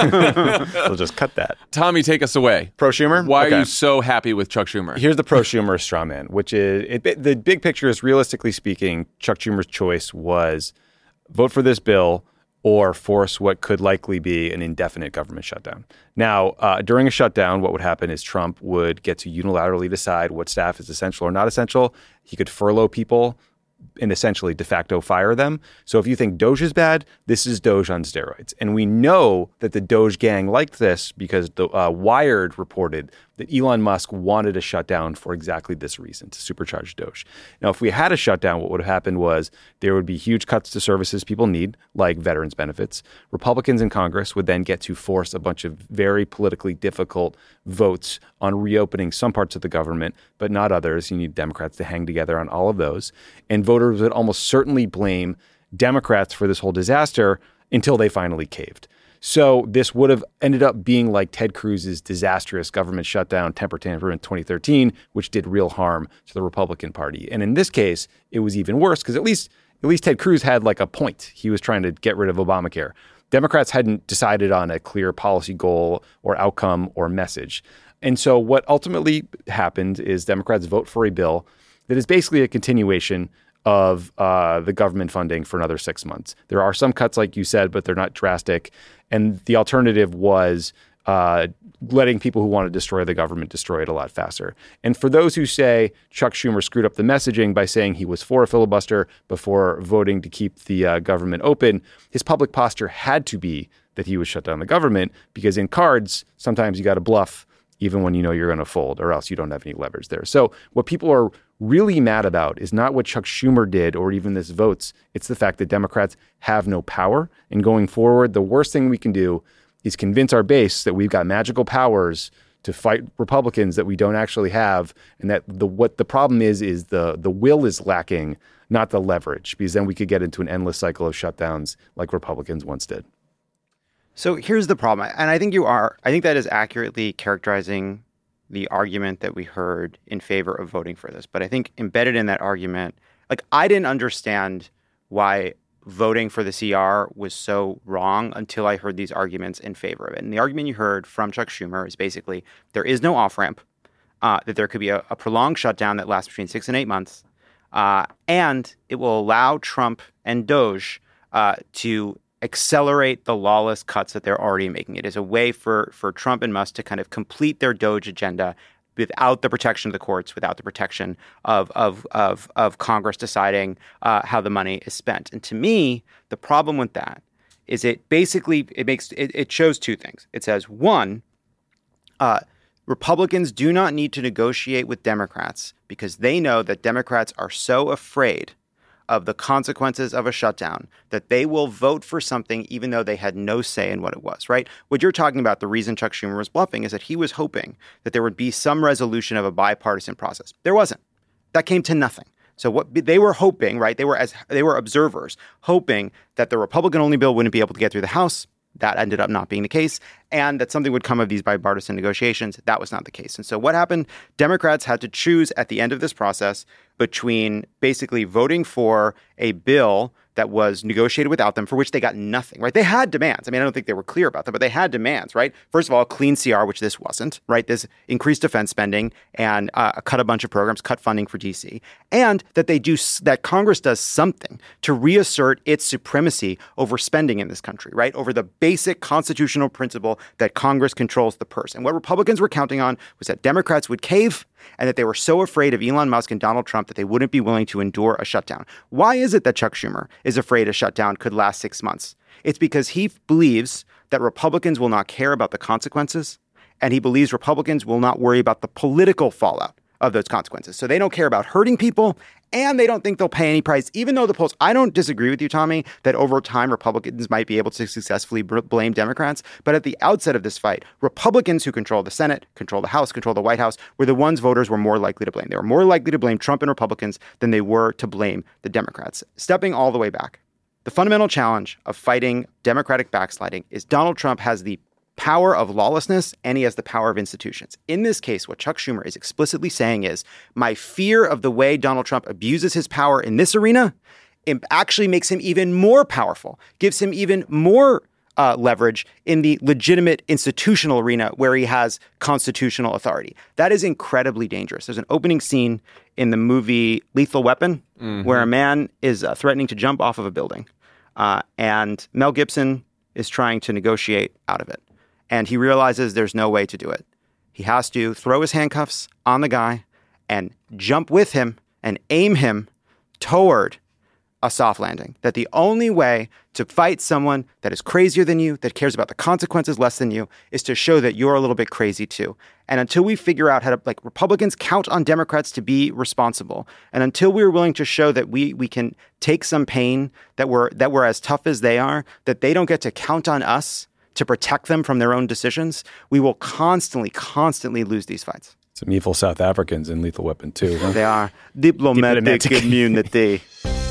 We'll just cut that. Tommy, take us away. Pro-Schumer? Why Okay. are you so happy with Chuck Schumer? Here's the pro-Schumer straw man, which is, it, the big picture is, realistically speaking, Chuck Schumer's choice was vote for this bill or force what could likely be an indefinite government shutdown. Now, uh, during a shutdown, what would happen is Trump would get to unilaterally decide what staff is essential or not essential. He could furlough people and essentially de facto fire them. So if you think Doge is bad, this is Doge on steroids. And we know that the Doge gang liked this because the uh, Wired reported that Elon Musk wanted a shutdown for exactly this reason, to supercharge Doge. Now, if we had a shutdown, what would have happened was there would be huge cuts to services people need, like veterans benefits. Republicans in Congress would then get to force a bunch of very politically difficult votes on reopening some parts of the government, but not others. You need Democrats to hang together on all of those. And voters would almost certainly blame Democrats for this whole disaster until they finally caved. So this would have ended up being like Ted Cruz's disastrous government shutdown, temper tantrum in twenty thirteen, which did real harm to the Republican Party. And in this case, it was even worse because at least at least Ted Cruz had like a point. He was trying to get rid of Obamacare. Democrats hadn't decided on a clear policy goal or outcome or message. And so what ultimately happened is Democrats vote for a bill that is basically a continuation of uh, the government funding for another six months. There are some cuts, like you said, but they're not drastic. And the alternative was uh, letting people who want to destroy the government destroy it a lot faster. And for those who say Chuck Schumer screwed up the messaging by saying he was for a filibuster before voting to keep the uh, government open, his public posture had to be that he would shut down the government, because in cards, sometimes you got to bluff even when you know you're going to fold, or else you don't have any leverage there. So what people are really mad about is not what Chuck Schumer did or even this votes. It's the fact that Democrats have no power. And going forward, the worst thing we can do is convince our base that we've got magical powers to fight Republicans that we don't actually have. And that the what the problem is, is the the will is lacking, not the leverage, because then we could get into an endless cycle of shutdowns like Republicans once did. So here's the problem. And I think you are, I think that is accurately characterizing the argument that we heard in favor of voting for this. But I think embedded in that argument Like, I didn't understand why voting for the C R was so wrong until I heard these arguments in favor of it. And the argument you heard from Chuck Schumer is basically there is no off-ramp, uh, that there could be a, a prolonged shutdown that lasts between six and eight months, uh, and it will allow Trump and Doge uh, to accelerate the lawless cuts that they're already making. It is a way for, for Trump and Musk to kind of complete their Doge agenda without the protection of the courts, without the protection of of of, of Congress deciding uh, how the money is spent. And to me, the problem with that is it basically it makes it, it shows two things. It says, one, uh, Republicans do not need to negotiate with Democrats because they know that Democrats are so afraid of the consequences of a shutdown that they will vote for something even though they had no say in what it was, right? What you're talking about, the reason Chuck Schumer was bluffing is that he was hoping that there would be some resolution of a bipartisan process. There wasn't. That came to nothing. So what they were hoping, right, they were as they were observers, hoping that the Republican-only bill wouldn't be able to get through the House. That ended up not being the case, and that something would come of these bipartisan negotiations. That was not the case. And so what happened? Democrats had to choose at the end of this process between basically voting for a bill that was negotiated without them, for which they got nothing, right? They had demands. I mean, I don't think they were clear about that, but they had demands, right? First of all, a clean C R, which this wasn't, right? This increased defense spending and uh, cut a bunch of programs, cut funding for D C, and that they do that Congress does something to reassert its supremacy over spending in this country, right? Over the basic constitutional principle that Congress controls the purse. And what Republicans were counting on was that Democrats would cave and that they were so afraid of Elon Musk and Donald Trump that they wouldn't be willing to endure a shutdown. Why is it that Chuck Schumer is afraid a shutdown could last six months? It's because he believes that Republicans will not care about the consequences, and he believes Republicans will not worry about the political fallout of those consequences. So they don't care about hurting people, and they don't think they'll pay any price, even though the polls, I don't disagree with you, Tommy, that over time Republicans might be able to successfully b- blame Democrats. But at the outset of this fight, Republicans who control the Senate, control the House, control the White House, were the ones voters were more likely to blame. They were more likely to blame Trump and Republicans than they were to blame the Democrats. Stepping all the way back, the fundamental challenge of fighting Democratic backsliding is Donald Trump has the power of lawlessness, and he has the power of institutions. In this case, what Chuck Schumer is explicitly saying is, my fear of the way Donald Trump abuses his power in this arena it actually makes him even more powerful, gives him even more uh, leverage in the legitimate institutional arena where he has constitutional authority. That is incredibly dangerous. There's an opening scene in the movie Lethal Weapon mm-hmm. where a man is uh, threatening to jump off of a building, uh, and Mel Gibson is trying to negotiate out of it. And he realizes there's no way to do it. He has to throw his handcuffs on the guy and jump with him and aim him toward a soft landing. That the only way to fight someone that is crazier than you, that cares about the consequences less than you, is to show that you're a little bit crazy too. And until we figure out how to, like, Republicans count on Democrats to be responsible, and until we're willing to show that we we can take some pain, that we're that we're as tough as they are, that they don't get to count on us to protect them from their own decisions, we will constantly, constantly lose these fights. Some evil South Africans in Lethal Weapon too. Huh? They are. Diplomatic, Diplomatic. immunity.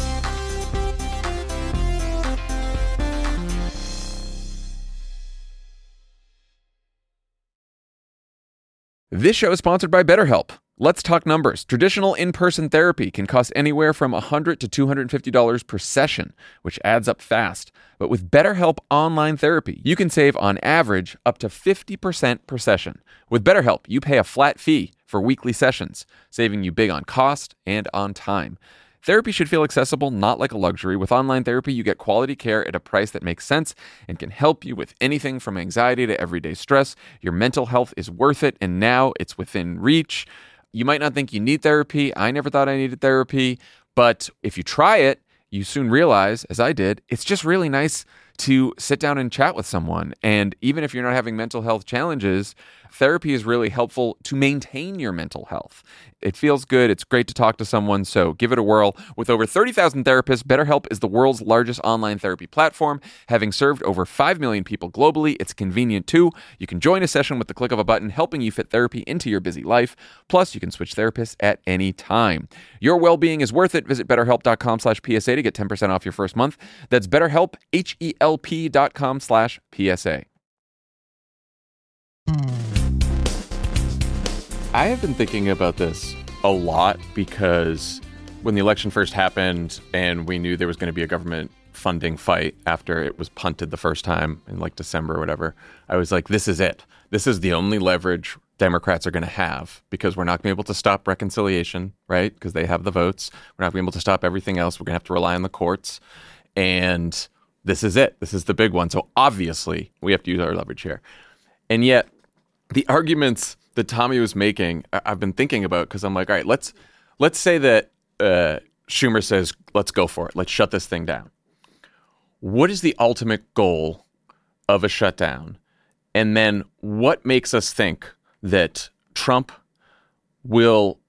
This show is sponsored by BetterHelp. Let's talk numbers. Traditional in-person therapy can cost anywhere from one hundred dollars to two hundred fifty dollars per session, which adds up fast. But with BetterHelp Online Therapy, you can save on average up to fifty percent per session. With BetterHelp, you pay a flat fee for weekly sessions, saving you big on cost and on time. Therapy should feel accessible, not like a luxury. With online therapy, you get quality care at a price that makes sense and can help you with anything from anxiety to everyday stress. Your mental health is worth it, and now it's within reach. You might not think you need therapy. I never thought I needed therapy. But if you try it, you soon realize, as I did, it's just really nice to sit down and chat with someone. And even if you're not having mental health challenges, therapy is really helpful to maintain your mental health. It feels good. It's great to talk to someone, so give it a whirl. With over thirty thousand therapists, BetterHelp is the world's largest online therapy platform. Having served over five million people globally, it's convenient too. You can join a session with the click of a button, helping you fit therapy into your busy life. Plus, you can switch therapists at any time. Your well-being is worth it. Visit betterhelp.com slash PSA to get ten percent off your first month. That's BetterHelp, H-E-L-P dot com slash PSA. I have been thinking about this a lot because when the election first happened and we knew there was going to be a government funding fight after it was punted the first time in like December or whatever, I was like, this is it. This is the only leverage Democrats are going to have, because we're not going to be able to stop reconciliation, right? Because they have the votes. We're not going to be able to stop everything else. We're going to have to rely on the courts. And this is it. This is the big one. So obviously we have to use our leverage here. And yet the arguments that Tommy was making, I- I've been thinking about, because I'm like, all right, let's let's say that uh, Schumer says, let's go for it. Let's shut this thing down. What is the ultimate goal of a shutdown? And then what makes us think that Trump will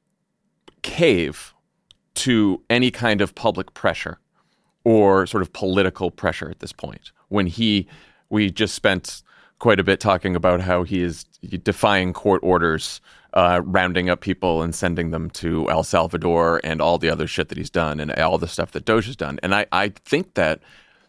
cave to any kind of public pressure or sort of political pressure at this point, when he, we just spent quite a bit talking about how he is defying court orders, uh, rounding up people and sending them to El Salvador and all the other shit that he's done and all the stuff that Doge has done. And I, I think that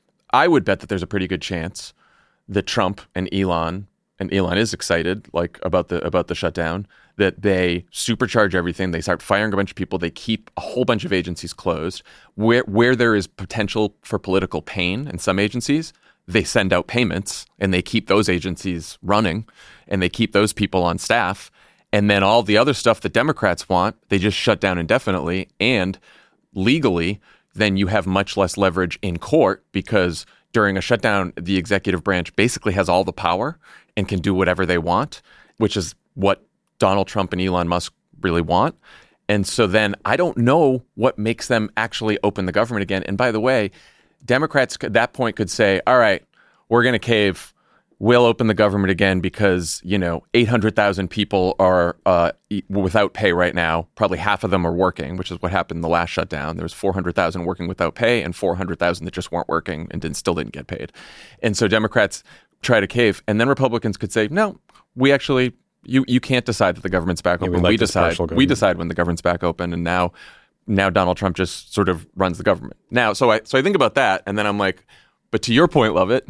I would bet that there's a pretty good chance that Trump and Elon, and Elon is excited like about the about the shutdown, that they supercharge everything. They start firing a bunch of people. They keep a whole bunch of agencies closed. Where where there is potential for political pain in some agencies, they send out payments and they keep those agencies running and they keep those people on staff. And then all the other stuff that Democrats want, they just shut down indefinitely. And legally, then you have much less leverage in court, because during a shutdown, the executive branch basically has all the power and can do whatever they want, which is what Donald Trump and Elon Musk really want. And so then I don't know what makes them actually open the government again. And by the way, Democrats at that point could say, all right, we're going to cave. We'll open the government again because, you know, eight hundred thousand people are uh, without pay right now. Probably half of them are working, which is what happened in the last shutdown. There was four hundred thousand working without pay and four hundred thousand that just weren't working and didn't, still didn't get paid. And so Democrats try to cave. And then Republicans could say, no, we actually, you you can't decide that the government's back open. Yeah, we, like we decide. We decide when the government's back open. And now, now Donald Trump just sort of runs the government. Now, so I so I think about that, and then I'm like, but to your point, Lovett,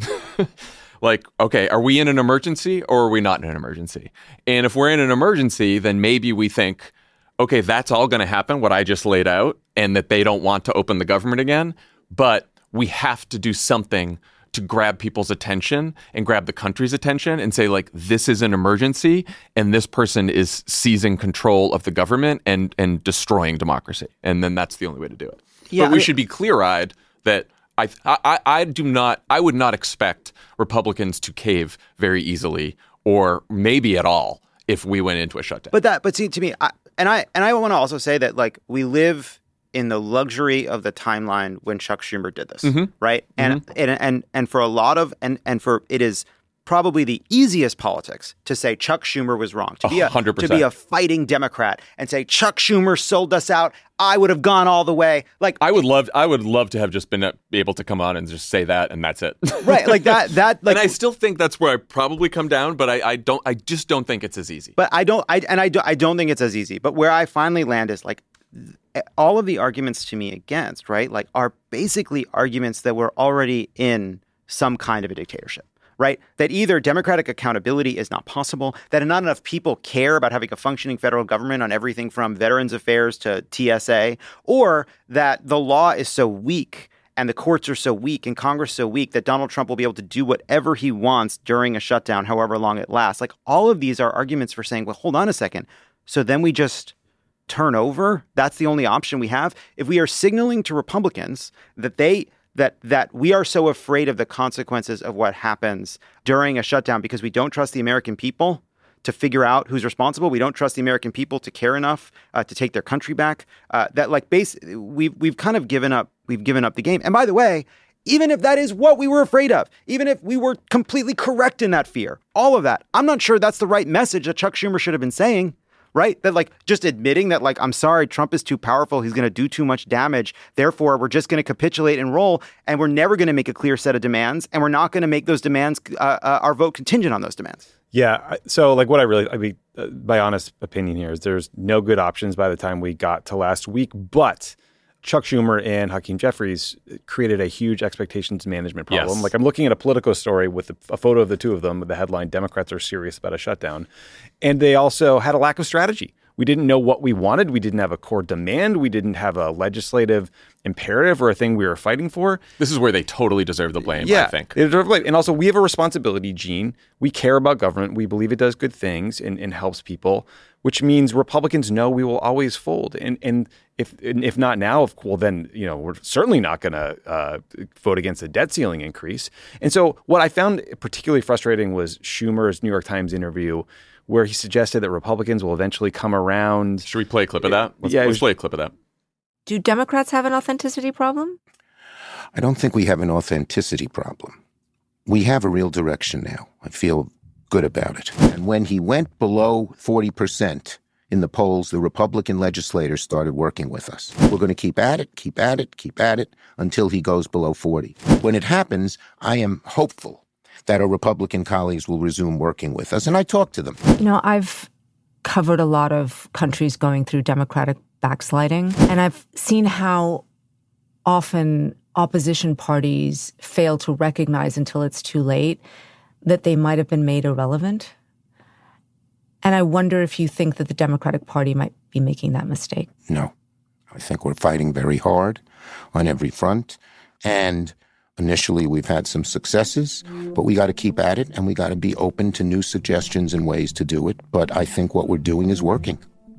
like, okay, are we in an emergency or are we not in an emergency? And if we're in an emergency, then maybe we think, okay, that's all going to happen, what I just laid out, and that they don't want to open the government again. But we have to do something to grab people's attention and grab the country's attention and say, like, this is an emergency and this person is seizing control of the government and, and destroying democracy. And then that's the only way to do it. Yeah, but we I, should be clear-eyed that I, I I do not, I would not expect Republicans to cave very easily or maybe at all if we went into a shutdown. But that, but see, to me, I, and I and I want to also say that, like, we live in the luxury of the timeline when Chuck Schumer did this, mm-hmm. right? And, mm-hmm. and and and for a lot of and and for it is probably the easiest politics to say Chuck Schumer was wrong, to be a one hundred percent. To be a fighting Democrat and say Chuck Schumer sold us out. I would have gone all the way. Like, I would love, I would love to have just been able to come on and just say that, and that's it. Right, like that. That. Like, and I still think that's where I probably come down, but I, I don't. I just don't think it's as easy. But I don't. I and I do. I don't think it's as easy. But where I finally land is like, all of the arguments to me against, right, like, are basically arguments that we're already in some kind of a dictatorship. Right? That either democratic accountability is not possible, that not enough people care about having a functioning federal government on everything from Veterans Affairs to T S A, or that the law is so weak and the courts are so weak and Congress so weak that Donald Trump will be able to do whatever he wants during a shutdown, however long it lasts. Like, all of these are arguments for saying, well, hold on a second. So then we just turn over? That's the only option we have? If we are signaling to Republicans that they... that that we are so afraid of the consequences of what happens during a shutdown because we don't trust the American people to figure out who's responsible. We don't trust the American people to care enough uh, to take their country back. Uh, that like base we've we've kind of given up. We've given up the game. And by the way, even if that is what we were afraid of, even if we were completely correct in that fear, all of that, I'm not sure that's the right message that Chuck Schumer should have been saying. Right? That, like, just admitting that, like, I'm sorry, Trump is too powerful. He's going to do too much damage. Therefore, we're just going to capitulate and roll. And we're never going to make a clear set of demands. And we're not going to make those demands, uh, uh, our vote contingent on those demands. Yeah. So, like, what I really, I mean, uh, my honest opinion here is there's no good options by the time we got to last week. But Chuck Schumer and Hakeem Jeffries created a huge expectations management problem. Yes. Like, I'm looking at a Politico story with a, a photo of the two of them with the headline, Democrats are serious about a shutdown. And they also had a lack of strategy, We didn't know what we wanted. We didn't have a core demand. We didn't have a legislative imperative or a thing we were fighting for. This is where they totally deserve the blame, yeah, I think. They deserve blame. And also, we have a responsibility, Gene. We care about government. We believe it does good things and, and helps people, which means Republicans know we will always fold. And and if and if not now, well, then, you know, we're certainly not going to uh, vote against the debt ceiling increase. And so what I found particularly frustrating was Schumer's New York Times interview, where he suggested that Republicans will eventually come around. Should we play a clip of that? Let's, yeah, let's was, play a clip of that. Do Democrats have an authenticity problem? I don't think we have an authenticity problem. We have a real direction now. I feel good about it. And when he went below forty percent in the polls, the Republican legislators started working with us. We're going to keep at it, keep at it, keep at it until he goes below forty. When it happens, I am hopeful that our Republican colleagues will resume working with us. And I talk to them. You know, I've covered a lot of countries going through Democratic backsliding, and I've seen how often opposition parties fail to recognize until it's too late that they might have been made irrelevant. And I wonder if you think that the Democratic Party might be making that mistake. No. I think we're fighting very hard on every front. And initially, we've had some successes, but we got to keep at it, and we got to be open to new suggestions and ways to do it. But I think what we're doing is working.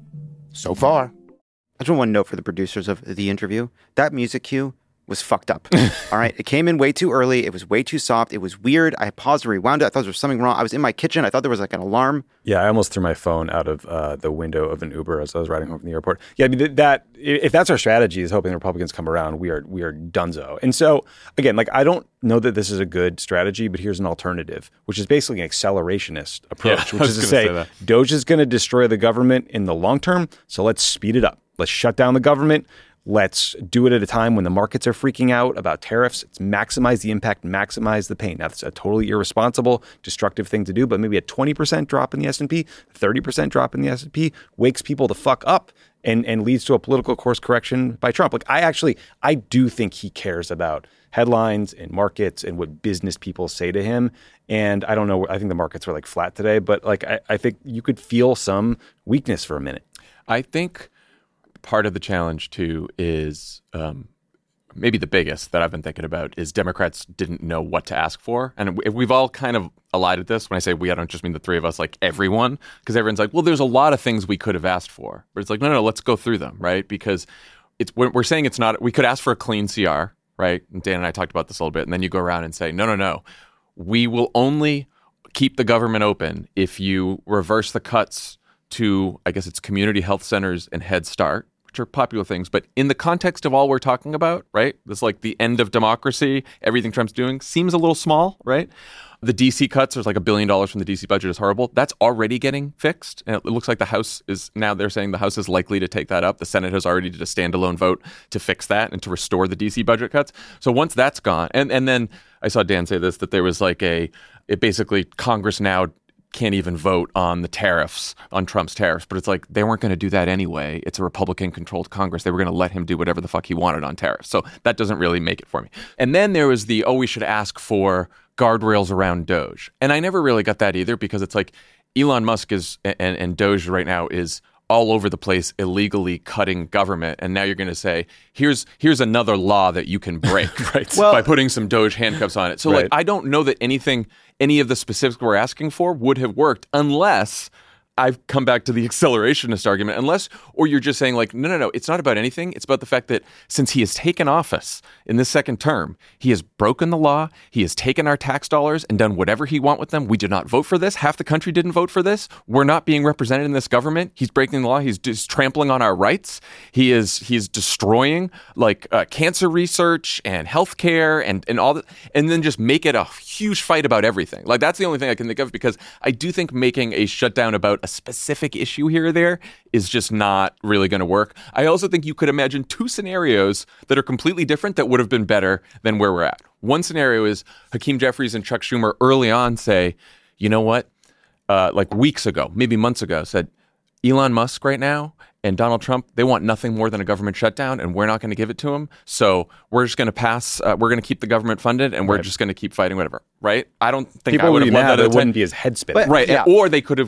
So far. I just want one note for the producers of the interview. That music cue was fucked up. All right. It came in way too early. It was way too soft. It was weird. I paused and rewound it. I thought there was something wrong. I was in my kitchen. I thought there was like an alarm. Yeah, I almost threw my phone out of uh, the window of an Uber as I was riding home from the airport. Yeah, I mean, that if that's our strategy is hoping the Republicans come around, we are we are donezo. And so, again, like I don't know that this is a good strategy, but here's an alternative, which is basically an accelerationist approach, Yeah, which is to say, say Doge is going to destroy the government in the long term, so let's speed it up. Let's shut down the government. Let's do it at a time when the markets are freaking out about tariffs. Let's maximize the impact, maximize the pain. Now, that's a totally irresponsible, destructive thing to do, but maybe a twenty percent drop in the S and P, thirty percent drop in the S and P wakes people the fuck up and, and leads to a political course correction by Trump. Like, I actually, I do think he cares about headlines and markets and what business people say to him. And I don't know, I think the markets were like flat today, but like, I, I think you could feel some weakness for a minute. I think part of the challenge, too, is um, maybe the biggest that I've been thinking about is Democrats didn't know what to ask for. And we've all kind of allied at this. When I say we, I don't just mean the three of us, like everyone, because everyone's like, well, there's a lot of things we could have asked for. But it's like, no, no, no, let's go through them, right? Because it's we're saying it's not, we could ask for a clean C R, right? And Dan and I talked about this a little bit. And then you go around and say, no, no, no, we will only keep the government open if you reverse the cuts to, I guess it's community health centers and Head Start, which are popular things. But in the context of all we're talking about, right, this like the end of democracy, everything Trump's doing seems a little small, right? The D C cuts, there's like a billion dollars from the D C budget is horrible. That's already getting fixed. And it looks like the House is, now they're saying the House is likely to take that up. The Senate has already did a standalone vote to fix that and to restore the D C budget cuts. So once that's gone, and, and then I saw Dan say this, that there was like a, it basically Congress now can't even vote on the tariffs, on Trump's tariffs. But it's like they weren't going to do that anyway. It's a Republican-controlled Congress. They were going to let him do whatever the fuck he wanted on tariffs. So that doesn't really make it for me. And then there was the, oh, we should ask for guardrails around Doge. And I never really got that either, because it's like Elon Musk is, and, and Doge right now is all over the place illegally cutting government. And now you're going to say, here's here's another law that you can break right. well, by putting some Doge handcuffs on it. So right. like, I don't know that anything, any of the specifics we're asking for would have worked unless I've come back to the accelerationist argument, unless, or you're just saying like, no, no, no, it's not about anything. It's about the fact that since he has taken office in this second term, he has broken the law. He has taken our tax dollars and done whatever he wants with them. We did not vote for this. Half the country didn't vote for this. We're not being represented in this government. He's breaking the law. He's just trampling on our rights. He is, he's destroying like uh, cancer research and healthcare and, and all that. And then just make it a huge fight about everything. Like that's the only thing I can think of, because I do think making a shutdown about a specific issue here or there is just not really going to work. I also think you could imagine two scenarios that are completely different that would have been better than where we're at. One scenario is Hakeem Jeffries and Chuck Schumer early on say, you know what, uh, like weeks ago, maybe months ago, said Elon Musk right now and Donald Trump, they want nothing more than a government shutdown, and we're not going to give it to them. So we're just going to pass, uh, we're going to keep the government funded, and we're right. just going to keep fighting whatever, right? I don't think People I would have loved that. It wouldn't be as head spinning. Right, yeah. Or they could have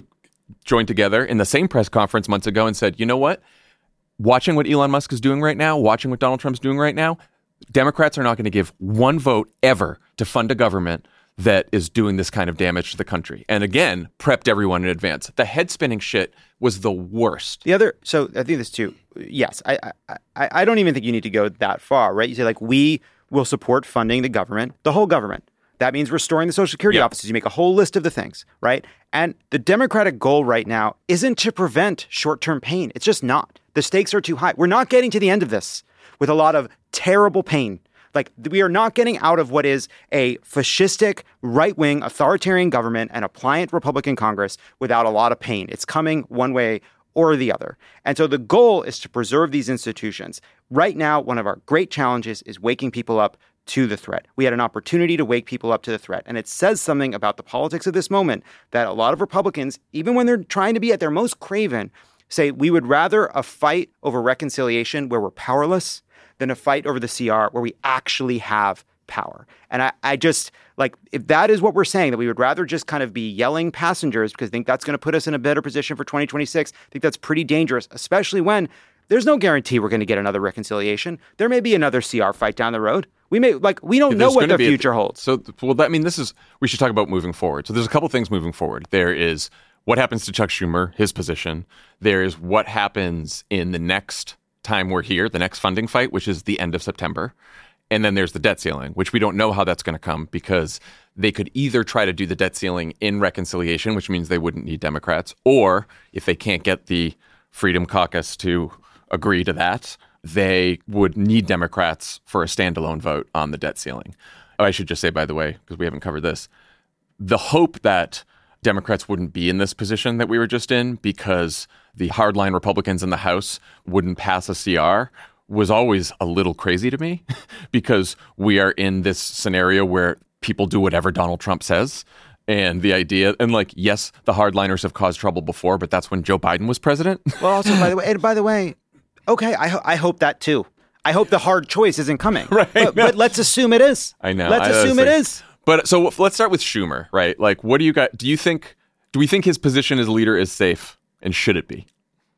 joined together in the same press conference months ago and said, you know what? Watching what Elon Musk is doing right now, watching what Donald Trump's doing right now, Democrats are not going to give one vote ever to fund a government that is doing this kind of damage to the country. And again, prepped everyone in advance. The head spinning shit was the worst. The other, so I think this too, yes, I, I, I don't even think you need to go that far, right? You say like, we will support funding the government, the whole government. That means restoring the Social Security yep. offices. You make a whole list of the things, right? And the Democratic goal right now isn't to prevent short-term pain. It's just not. The stakes are too high. We're not getting to the end of this with a lot of terrible pain. Like, we are not getting out of what is a fascistic, right-wing, authoritarian government and a pliant Republican Congress without a lot of pain. It's coming one way or the other. And so the goal is to preserve these institutions. Right now, one of our great challenges is waking people up to the threat. We had an opportunity to wake people up to the threat. And it says something about the politics of this moment that a lot of Republicans, even when they're trying to be at their most craven, say we would rather a fight over reconciliation where we're powerless than a fight over the C R where we actually have power. And I, I just, like, if that is what we're saying, that we would rather just kind of be yelling passengers because I think that's going to put us in a better position for twenty twenty-six, I think that's pretty dangerous, especially when there's no guarantee we're going to get another reconciliation. There may be another C R fight down the road. We may, like, we don't know what the future a, holds. So, well, that, I mean, this is, we should talk about moving forward. So there's a couple things moving forward. There is what happens to Chuck Schumer, his position. There is what happens in the next time we're here, the next funding fight, which is the end of September. And then there's the debt ceiling, which we don't know how that's going to come because they could either try to do the debt ceiling in reconciliation, which means they wouldn't need Democrats, or if they can't get the Freedom Caucus to agree to that, they would need Democrats for a standalone vote on the debt ceiling. Oh, I should just say, by the way, because we haven't covered this, the hope that Democrats wouldn't be in this position that we were just in because the hardline Republicans in the House wouldn't pass a C R was always a little crazy to me because we are in this scenario where people do whatever Donald Trump says. And the idea, and like, yes, the hardliners have caused trouble before, but that's when Joe Biden was president. Well, also, by the way, and by the way, okay, I, ho- I hope that too. I hope the hard choice isn't coming. Right. But, but let's assume it is. I know. Let's I, assume like, it is. But so let's start with Schumer, right? Like, what do you got? Do you think, do we think his position as leader is safe, and should it be?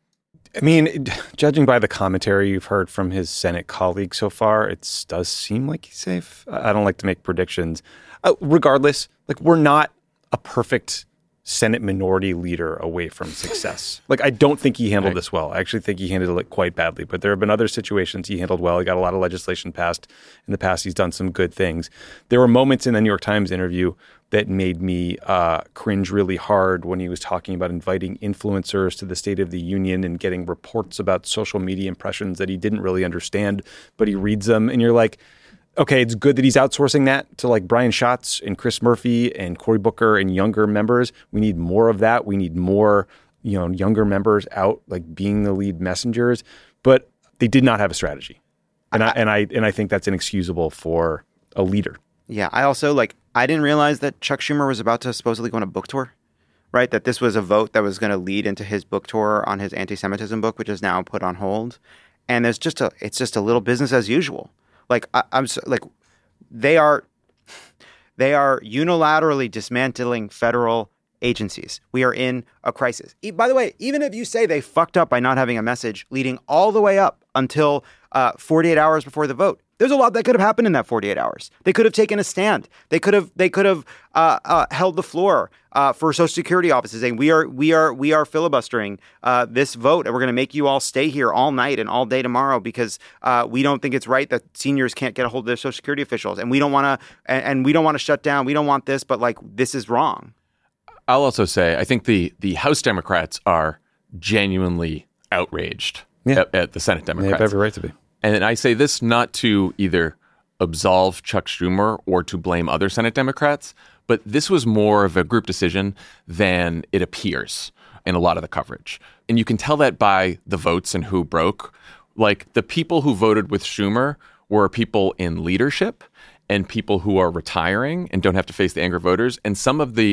I mean, judging by the commentary you've heard from his Senate colleagues so far, it does seem like he's safe. I don't like to make predictions. Uh, regardless, like, we're not a perfect Senate minority leader away from success. Like, I don't think he handled right. this well. I actually think he handled it quite badly. But there have been other situations he handled well. He got a lot of legislation passed in the past. He's done some good things. There were moments in the New York Times interview that made me uh, cringe really hard when he was talking about inviting influencers to the State of the Union and getting reports about social media impressions that he didn't really understand, but he reads them. And you're like, okay, it's good that he's outsourcing that to like Brian Schatz and Chris Murphy and Cory Booker and younger members. We need more of that. We need more, you know, younger members out like being the lead messengers. But they did not have a strategy, and I, I and I and I think that's inexcusable for a leader. Yeah, I also like. I didn't realize that Chuck Schumer was about to supposedly go on a book tour, right? That this was a vote that was going to lead into his book tour on his anti-Semitism book, which is now put on hold. And there's just a, it's just a little business as usual. Like I, I'm so, like, they are, they are unilaterally dismantling federal agencies. We are in a crisis. E- by the way, even if you say they fucked up by not having a message leading all the way up until uh, forty-eight hours before the vote, there's a lot that could have happened in that forty-eight hours. They could have taken a stand. They could have they could have uh, uh, held the floor uh, for Social Security offices, saying we are we are we are filibustering uh, this vote, and we're going to make you all stay here all night and all day tomorrow because uh, we don't think it's right that seniors can't get a hold of their Social Security officials, and we don't want to and, and we don't want to shut down. We don't want this, but like this is wrong. I'll also say I think the the House Democrats are genuinely outraged yeah. at, at the Senate Democrats. They have every right to be. And I say this not to either absolve Chuck Schumer or to blame other Senate Democrats, but this was more of a group decision than it appears in a lot of the coverage. And you can tell that by the votes and who broke. Like, the people who voted with Schumer were people in leadership and people who are retiring and don't have to face the anger of voters. And some of the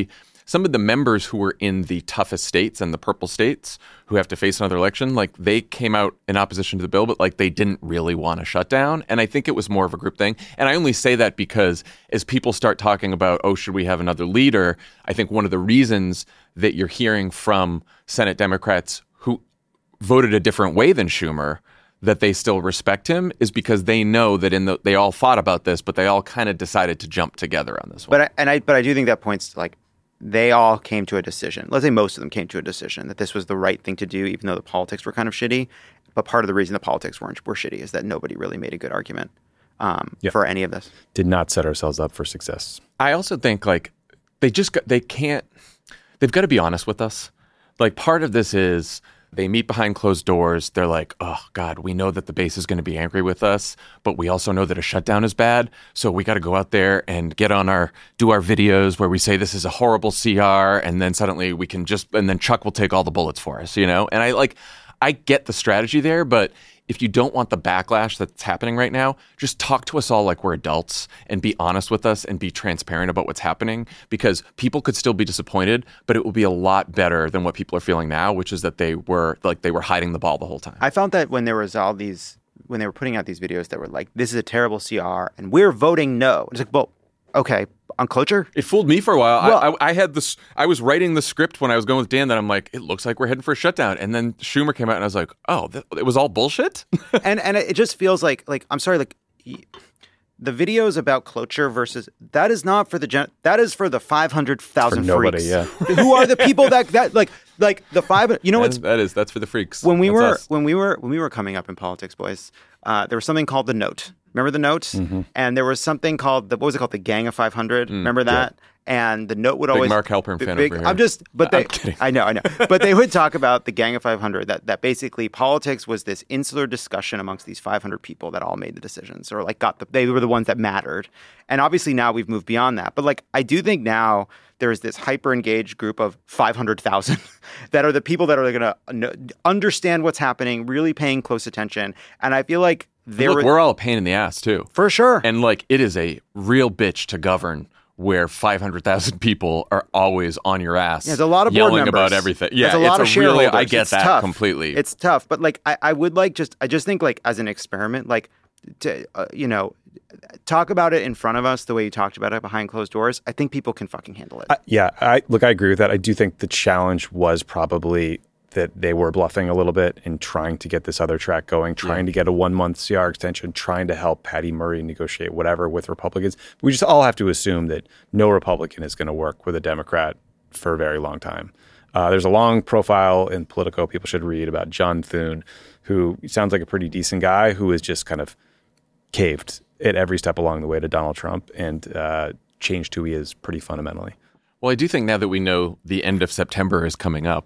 some of the members who were in the toughest states and the purple states who have to face another election, like they came out in opposition to the bill, but like they didn't really want to shut down. And I think it was more of a group thing. And I only say that because as people start talking about, oh, should we have another leader? I think one of the reasons that you're hearing from Senate Democrats who voted a different way than Schumer that they still respect him is because they know that in the they all fought about this, but they all kind of decided to jump together on this one. But I, and I but I do think that points to like they all came to a decision. Let's say most of them came to a decision that this was the right thing to do, even though the politics were kind of shitty. But part of the reason the politics weren't were shitty is that nobody really made a good argument um, yep. for any of this. Did not set ourselves up for success. I also think like they just got, they can't they've got to be honest with us. Like part of this is. They meet behind closed doors. They're like, oh, God, we know that the base is going to be angry with us, but we also know that a shutdown is bad. So we got to go out there and get on our, do our videos where we say this is a horrible C R. And then suddenly we can just, and then Chuck will take all the bullets for us, you know? And I like, I get the strategy there, but if you don't want the backlash that's happening right now, just talk to us all like we're adults and be honest with us and be transparent about what's happening because people could still be disappointed, but it will be a lot better than what people are feeling now, which is that they were like they were hiding the ball the whole time. I found that when there was all these, when they were putting out these videos that were like, this is a terrible C R and we're voting no. It's like, well, okay, on cloture? It fooled me for a while. Well, I, I, I had this. I was writing the script when I was going with Dan that I'm like, it looks like we're heading for a shutdown. And then Schumer came out and I was like, oh, th- it was all bullshit? and and it just feels like, like I'm sorry, like the videos about cloture versus, that is not for the, gen- that is for the five hundred thousand freaks. Yeah. Who are the people that, that like, like the five, you know what's, that is, that's for the freaks. When we that's were, us. when we were, when we were coming up in politics, boys, uh, there was something called the Note. Remember the Note? Mm-hmm. And there was something called the what was it called? The Gang of five hundred. Mm, Remember that? Yeah. And the Note would big always Mark Halpern fan big, over here. I'm just, but they. I'm kidding. I know, I know. But they would talk about the Gang of five hundred. That that basically politics was this insular discussion amongst these five hundred people that all made the decisions or like got the. They were the ones that mattered. And obviously now we've moved beyond that. But like I do think now there is this hyper engaged group of five hundred thousand that are the people that are going to understand what's happening, really paying close attention. And I feel like. There Look, were, we're all a pain in the ass, too. For sure. And, like, it is a real bitch to govern where five hundred thousand people are always on your ass. Yeah, there's a lot of board yelling members. about everything. Yeah, there's a lot it's of a really, shareholders. I get it's that tough. completely. It's tough. But, like, I, I would like just, I just think, like, as an experiment, like, to, uh, you know, talk about it in front of us the way you talked about it behind closed doors. I think people can fucking handle it. Uh, yeah, I look, I agree with that. I do think the challenge was probably that they were bluffing a little bit in trying to get this other track going, trying yeah. to get a one-month C R extension, trying to help Patty Murray negotiate whatever with Republicans. We just all have to assume that no Republican is going to work with a Democrat for a very long time. Uh, there's a long profile in Politico people should read about John Thune, who sounds like a pretty decent guy who has just kind of caved at every step along the way to Donald Trump and uh, changed who he is pretty fundamentally. Well, I do think now that we know the end of September is coming up,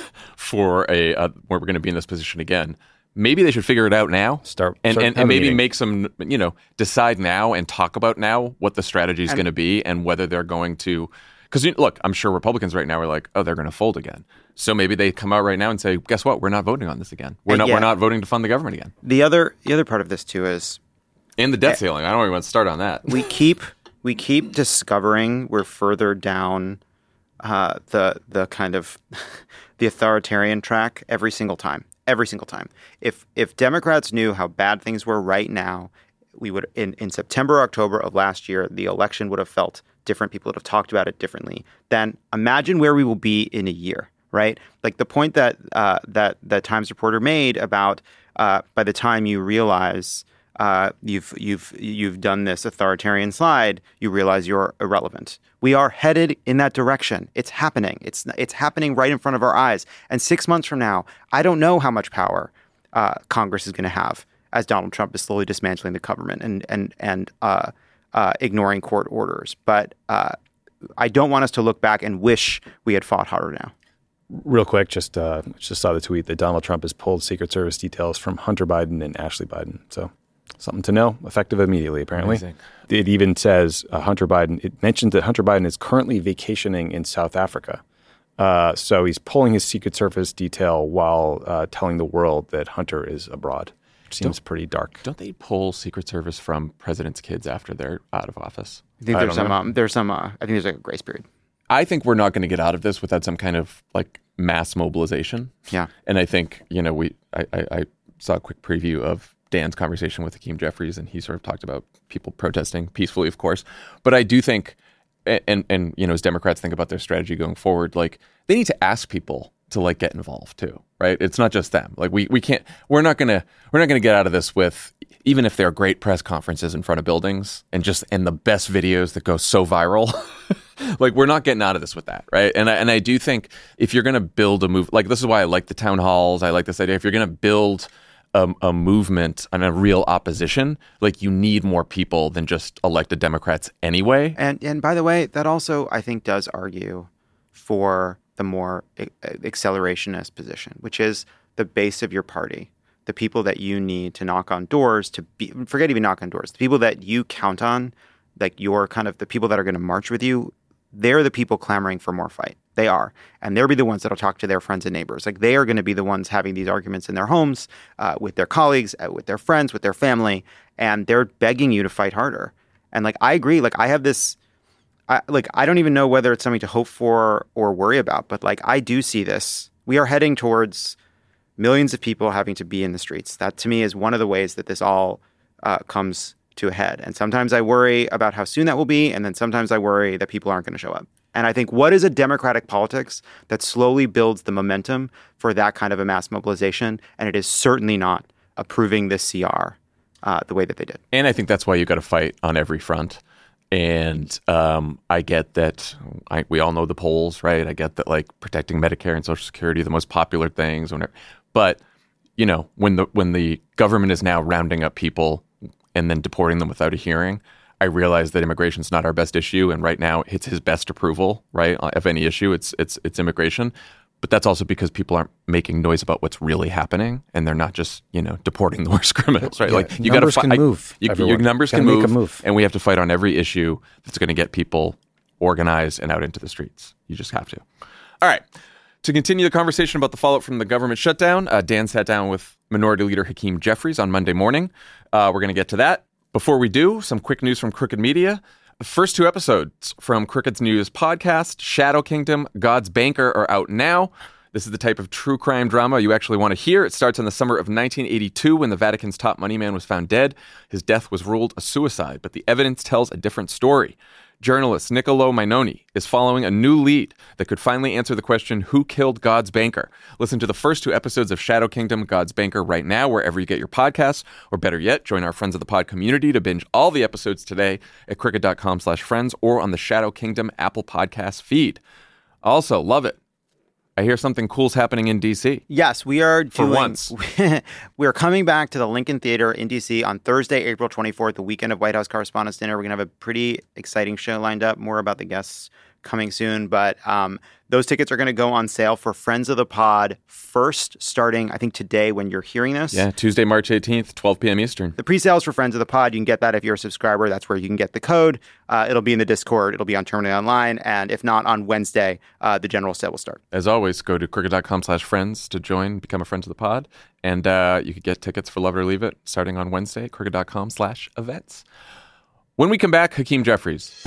for a uh, where we're going to be in this position again, maybe they should figure it out now. Start and start and, and maybe meeting. make some, you know, decide now and talk about now what the strategy is going to be and whether they're going to. Because look, I'm sure Republicans right now are like, oh, they're going to fold again. So maybe they come out right now and say, guess what? We're not voting on this again. We're and not. yeah. We're not voting to fund the government again. The other the other part of this too is and the debt ceiling. I don't even want to start on that. We keep we keep discovering we're further down uh, the the kind of the authoritarian track every single time. Every single time. If if Democrats knew how bad things were right now, we would in, in September, October of last year, the election would have felt different. People would have talked about it differently. Then imagine where we will be in a year, right? Like the point that uh, that that Times reporter made about uh, by the time you realize uh, you've you've you've done this authoritarian slide, you realize you're irrelevant. We are headed in that direction. It's happening. It's it's happening right in front of our eyes. And six months from now, I don't know how much power uh, Congress is going to have as Donald Trump is slowly dismantling the government and and and uh, uh, ignoring court orders. But uh, I don't want us to look back and wish we had fought harder now. Real quick, just uh, just saw the tweet that Donald Trump has pulled Secret Service details from Hunter Biden and Ashley Biden. So something to know, effective immediately, apparently. Amazing. It even says uh, Hunter Biden, it mentions that Hunter Biden is currently vacationing in South Africa. Uh, so he's pulling his Secret Service detail while uh, telling the world that Hunter is abroad. Which seems don't, pretty dark. Don't they pull Secret Service from presidents' kids after they're out of office? I think I there's don't some, know. um, there's some, uh, I think there's like a grace period. I think we're not going to get out of this without some kind of like mass mobilization. Yeah. And I think, you know, we I, I, I saw a quick preview of Dan's conversation with Hakeem Jeffries, and he sort of talked about people protesting peacefully, of course. But I do think, and, and you know, as Democrats think about their strategy going forward, like they need to ask people to like get involved too, right? It's not just them. Like we we can't, we're not gonna we're not gonna get out of this with, even if there are great press conferences in front of buildings and just and the best videos that go so viral. Like we're not getting out of this with that, right? And I, and I do think if you're going to build a move, like this is why I like the town halls. I like this idea. If you're going to build a, a movement and a real opposition, like you need more people than just elected Democrats anyway. And and by the way, that also I think does argue for the more accelerationist position, which is the base of your party, the people that you need to knock on doors to be, forget even knock on doors, the people that you count on, like your kind of the people that are going to march with you. They're the people clamoring for more fight. They are. And they'll be the ones that'll talk to their friends and neighbors. Like they are going to be the ones having these arguments in their homes, uh, with their colleagues, uh, with their friends, with their family. And they're begging you to fight harder. And like, I agree. Like I have this, I, like, I don't even know whether it's something to hope for or worry about. But like, I do see this. We are heading towards millions of people having to be in the streets. That to me is one of the ways that this all uh, comes to a head. And sometimes I worry about how soon that will be. And then sometimes I worry that people aren't going to show up. And I think what is a democratic politics that slowly builds the momentum for that kind of a mass mobilization? And it is certainly not approving this C R uh, the way that they did. And I think that's why you got to fight on every front. And um, I get that I, we all know the polls, right? I get that like protecting Medicare and Social Security are the most popular things. Whenever, but, you know, when the when the government is now rounding up people and then deporting them without a hearing, I realize that immigration is not our best issue, and right now it's his best approval, right? Of any issue, it's it's it's immigration. But that's also because people aren't making noise about what's really happening, and they're not just, you know, deporting the worst criminals, right? Yeah, like you numbers got to can move. You, everyone. your numbers Gotta can make move, a move, and we have to fight on every issue that's going to get people organized and out into the streets. You just have to. All right. To continue the conversation about the fallout from the government shutdown, uh, Dan sat down with Minority Leader Hakeem Jeffries on Monday morning. Uh, we're going to get to that. Before we do, some quick news from Crooked Media. The first two episodes from Crooked's news podcast, Shadow Kingdom, God's Banker, are out now. This is the type of true crime drama you actually want to hear. It starts in the summer of nineteen eighty-two when the Vatican's top money man was found dead. His death was ruled a suicide, but the evidence tells a different story. Journalist Niccolo Mainoni is following a new lead that could finally answer the question, who killed God's banker? Listen to the first two episodes of Shadow Kingdom, God's Banker right now, wherever you get your podcasts, or better yet, join our Friends of the Pod community to binge all the episodes today at crooked.com slash friends or on the Shadow Kingdom Apple Podcast feed. Also, love it. I hear something cool's happening in D C. Yes, we are For doing, once. we are coming back to the Lincoln Theater in D C on Thursday, April twenty-fourth, the weekend of White House Correspondents' Dinner. We're going to have a pretty exciting show lined up. More about the guests coming soon. But um, those tickets are going to go on sale for Friends of the Pod first, starting, I think, today when you're hearing this. Yeah, Tuesday, March eighteenth, twelve p.m. Eastern. The pre-sales for Friends of the Pod, you can get that if you're a subscriber. That's where you can get the code. Uh, it'll be in the Discord. It'll be on Terminally Online. And if not, on Wednesday, uh, the general sale will start. As always, go to crooked.com slash friends to join, become a friend of the pod. And uh, you could get tickets for Love It or Leave It starting on Wednesday, crooked.com slash events. When we come back, Hakeem Jeffries.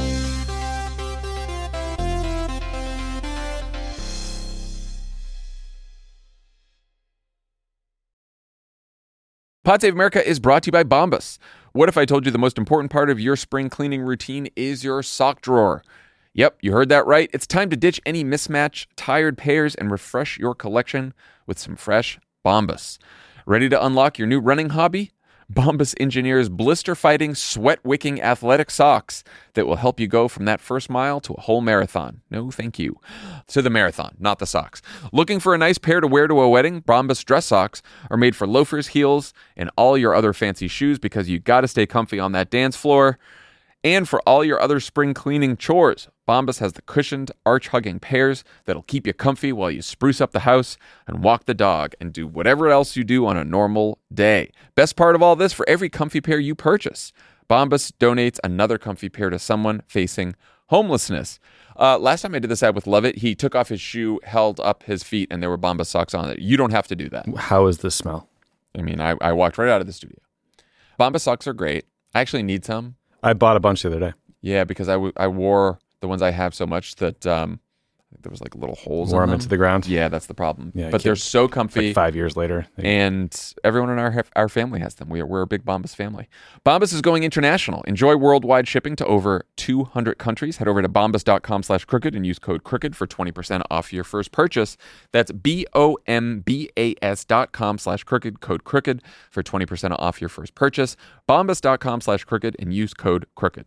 Pod Save America is brought to you by Bombas. What if I told you the most important part of your spring cleaning routine is your sock drawer? Yep, you heard that right. It's time to ditch any mismatch, tired pairs, and refresh your collection with some fresh Bombas. Ready to unlock your new running hobby? Bombas engineers blister-fighting, sweat-wicking athletic socks that will help you go from that first mile to a whole marathon. No, thank you. To the marathon, not the socks. Looking for a nice pair to wear to a wedding? Bombas dress socks are made for loafers, heels, and all your other fancy shoes because you got to stay comfy on that dance floor. And for all your other spring cleaning chores, Bombas has the cushioned, arch-hugging pairs that'll keep you comfy while you spruce up the house and walk the dog and do whatever else you do on a normal day. Best part of all this, for every comfy pair you purchase, Bombas donates another comfy pair to someone facing homelessness. Uh, last time I did this ad with Lovett, he took off his shoe, held up his feet, and there were Bombas socks on it. You don't have to do that. How is the smell? I mean, I, I walked right out of the studio. Bombas socks are great. I actually need some. I bought a bunch the other day. Yeah, because I, w- I wore the ones I have so much that um, there was like little holes Wore in them them. into the ground. Yeah, that's the problem. Yeah, but they're so comfy. Like five years later. They... And everyone in our our family has them. We're, we're a big Bombas family. Bombas is going international. Enjoy worldwide shipping to over two hundred countries. Head over to bombas.com slash crooked and use code crooked for twenty percent off your first purchase. That's B-O-M-B-A-S dot com slash crooked, code crooked for twenty percent off your first purchase. Bombas.com slash crooked and use code crooked.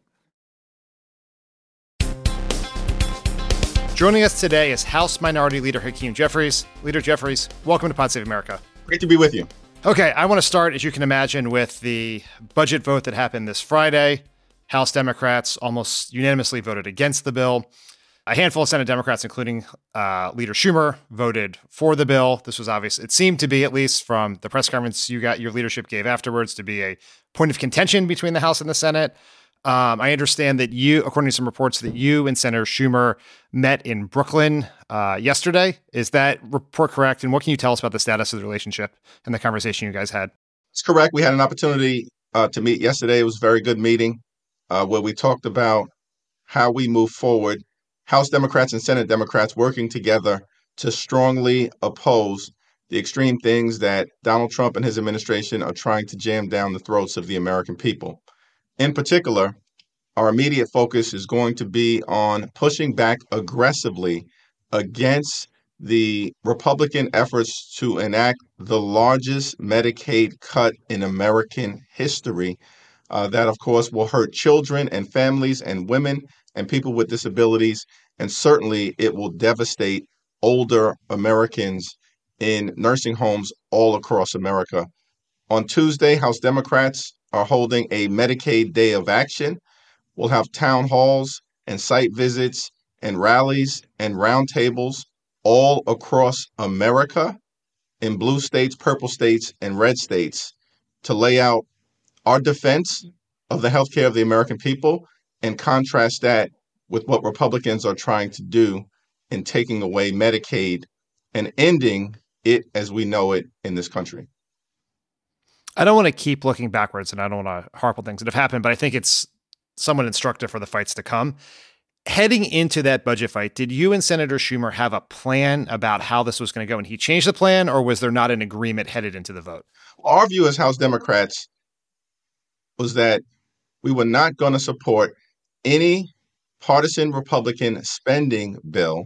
Joining us today is House Minority Leader Hakeem Jeffries. Leader Jeffries, welcome to Pod Save America. Great to be with you. Okay, I want to start, as you can imagine, with the budget vote that happened this Friday. House Democrats almost unanimously voted against the bill. A handful of Senate Democrats, including uh, Leader Schumer, voted for the bill. This was obvious. It seemed to be, at least from the press conference you got, your leadership gave afterwards, to be a point of contention between the House and the Senate. Um, I understand that you, according to some reports, that you and Senator Schumer met in Brooklyn uh, yesterday. Is that report correct? And what can you tell us about the status of the relationship and the conversation you guys had? It's correct. We had an opportunity uh, to meet yesterday. It was a very good meeting uh, where we talked about how we move forward. House Democrats and Senate Democrats working together to strongly oppose the extreme things that Donald Trump and his administration are trying to jam down the throats of the American people. In particular, our immediate focus is going to be on pushing back aggressively against the Republican efforts to enact the largest Medicaid cut in American history. Uh, that, of course, will hurt children and families and women and people with disabilities. And certainly it will devastate older Americans in nursing homes all across America. On Tuesday, House Democrats are holding a Medicaid Day of Action. We'll have town halls and site visits and rallies and roundtables all across America in blue states, purple states, and red states to lay out our defense of the healthcare of the American people and contrast that with what Republicans are trying to do in taking away Medicaid and ending it as we know it in this country. I don't want to keep looking backwards, and I don't want to harp on things that have happened, but I think it's somewhat instructive for the fights to come. Heading into that budget fight, did you and Senator Schumer have a plan about how this was going to go, and he changed the plan, or was there not an agreement headed into the vote? Our view as House Democrats was that we were not going to support any partisan Republican spending bill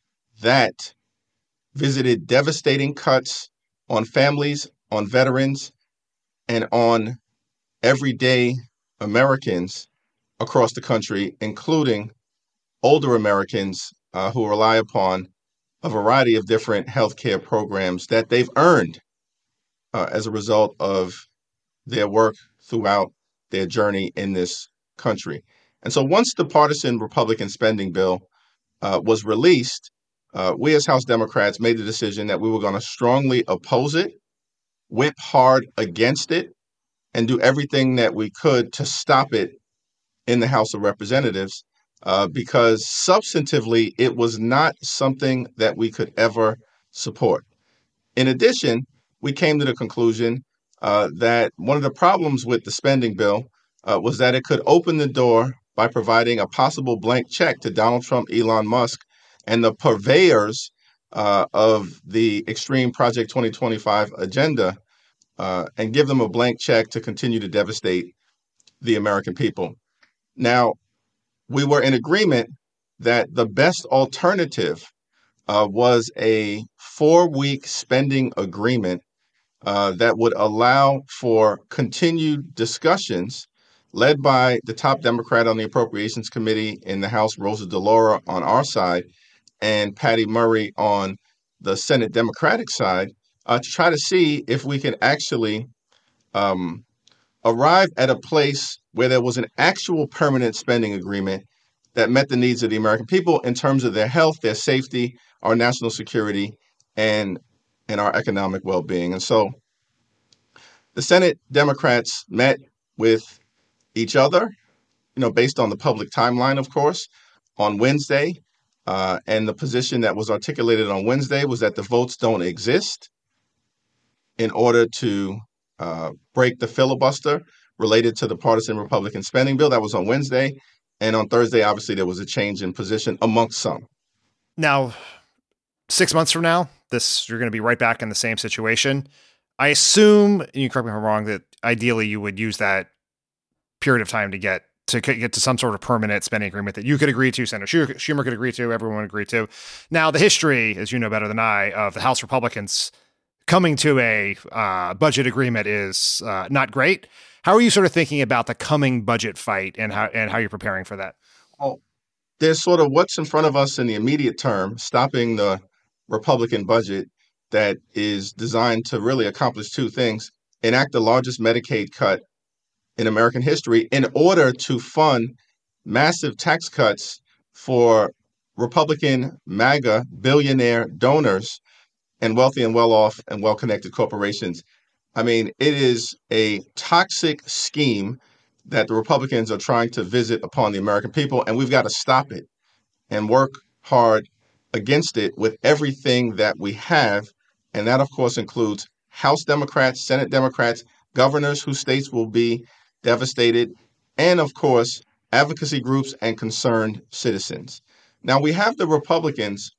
that visited devastating cuts on families, on veterans, and on everyday Americans across the country, including older Americans uh, who rely upon a variety of different healthcare programs that they've earned uh, as a result of their work throughout their journey in this country. And so once the partisan Republican spending bill uh, was released, uh, we as House Democrats made the decision that we were going to strongly oppose it, whip hard against it, and do everything that we could to stop it in the House of Representatives, uh, because substantively, it was not something that we could ever support. In addition, we came to the conclusion uh, that one of the problems with the spending bill uh, was that it could open the door by providing a possible blank check to Donald Trump, Elon Musk, and the purveyors uh, of the Extreme Project twenty twenty-five agenda, uh, and give them a blank check to continue to devastate the American people. Now, we were in agreement that the best alternative uh, was a four-week spending agreement uh, that would allow for continued discussions led by the top Democrat on the Appropriations Committee in the House, Rosa DeLauro, on our side, and Patty Murray on the Senate Democratic side, uh, to try to see if we can actually um, arrive at a place where there was an actual permanent spending agreement that met the needs of the American people in terms of their health, their safety, our national security, and, and our economic well-being. And so the Senate Democrats met with each other, you know, based on the public timeline, of course, on Wednesday. Uh, and the position that was articulated on Wednesday was that the votes don't exist in order to uh, break the filibuster related to the partisan Republican spending bill. That was on Wednesday. And on Thursday, obviously, there was a change in position amongst some. Now, six months from now, this you're going to be right back in the same situation. I assume, and you correct me if I'm wrong, that ideally you would use that period of time to get to get to some sort of permanent spending agreement that you could agree to, Senator Schumer could agree to, everyone would agree to. Now, the history, as you know better than I, of the House Republicans coming to a uh, budget agreement is uh, not great. How are you sort of thinking about the coming budget fight and how and how you're preparing for that? Well, there's sort of what's in front of us in the immediate term, stopping the Republican budget that is designed to really accomplish two things: enact the largest Medicaid cut in American history in order to fund massive tax cuts for Republican MAGA billionaire donors and wealthy and well-off and well-connected corporations. I mean, it is a toxic scheme that the Republicans are trying to visit upon the American people, and we've got to stop it and work hard against it with everything that we have. And that, of course, includes House Democrats, Senate Democrats, governors whose states will be devastated, and, of course, advocacy groups and concerned citizens. Now, we have the Republicans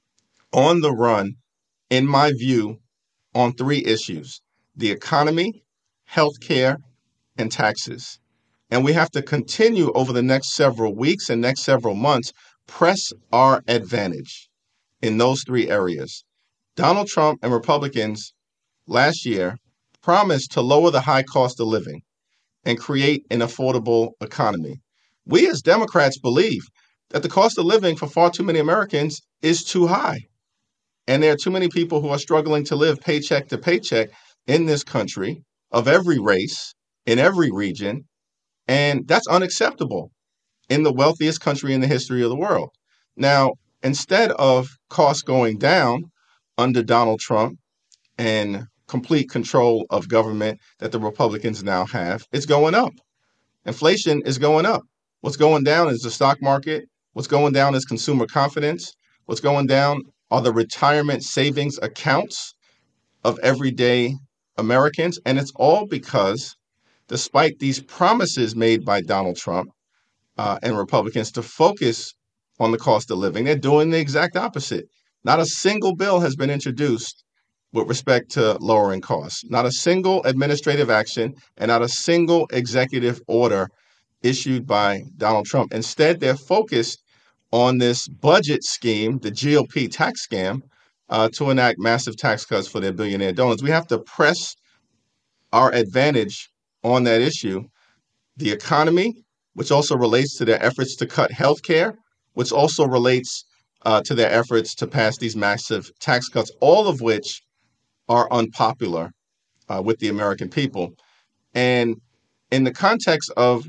on the run, in my view, on three issues: the economy, healthcare, and taxes. And we have to continue over the next several weeks and next several months, press our advantage in those three areas. Donald Trump and Republicans last year promised to lower the high cost of living and create an affordable economy. We as Democrats believe that the cost of living for far too many Americans is too high. And there are too many people who are struggling to live paycheck to paycheck in this country, of every race, in every region. And that's unacceptable in the wealthiest country in the history of the world. Now, instead of costs going down under Donald Trump and complete control of government that the Republicans now have, it's going up. Inflation is going up. What's going down is the stock market. What's going down is consumer confidence. What's going down are the retirement savings accounts of everyday Americans. And it's all because, despite these promises made by Donald Trump uh, and Republicans to focus on the cost of living, they're doing the exact opposite. Not a single bill has been introduced with respect to lowering costs. Not a single administrative action and not a single executive order issued by Donald Trump. Instead, they're focused on this budget scheme, the G O P tax scam, uh, to enact massive tax cuts for their billionaire donors. We have to press our advantage on that issue. The economy, which also relates to their efforts to cut health care, which also relates uh, to their efforts to pass these massive tax cuts, all of which are unpopular uh, with the American people. And in the context of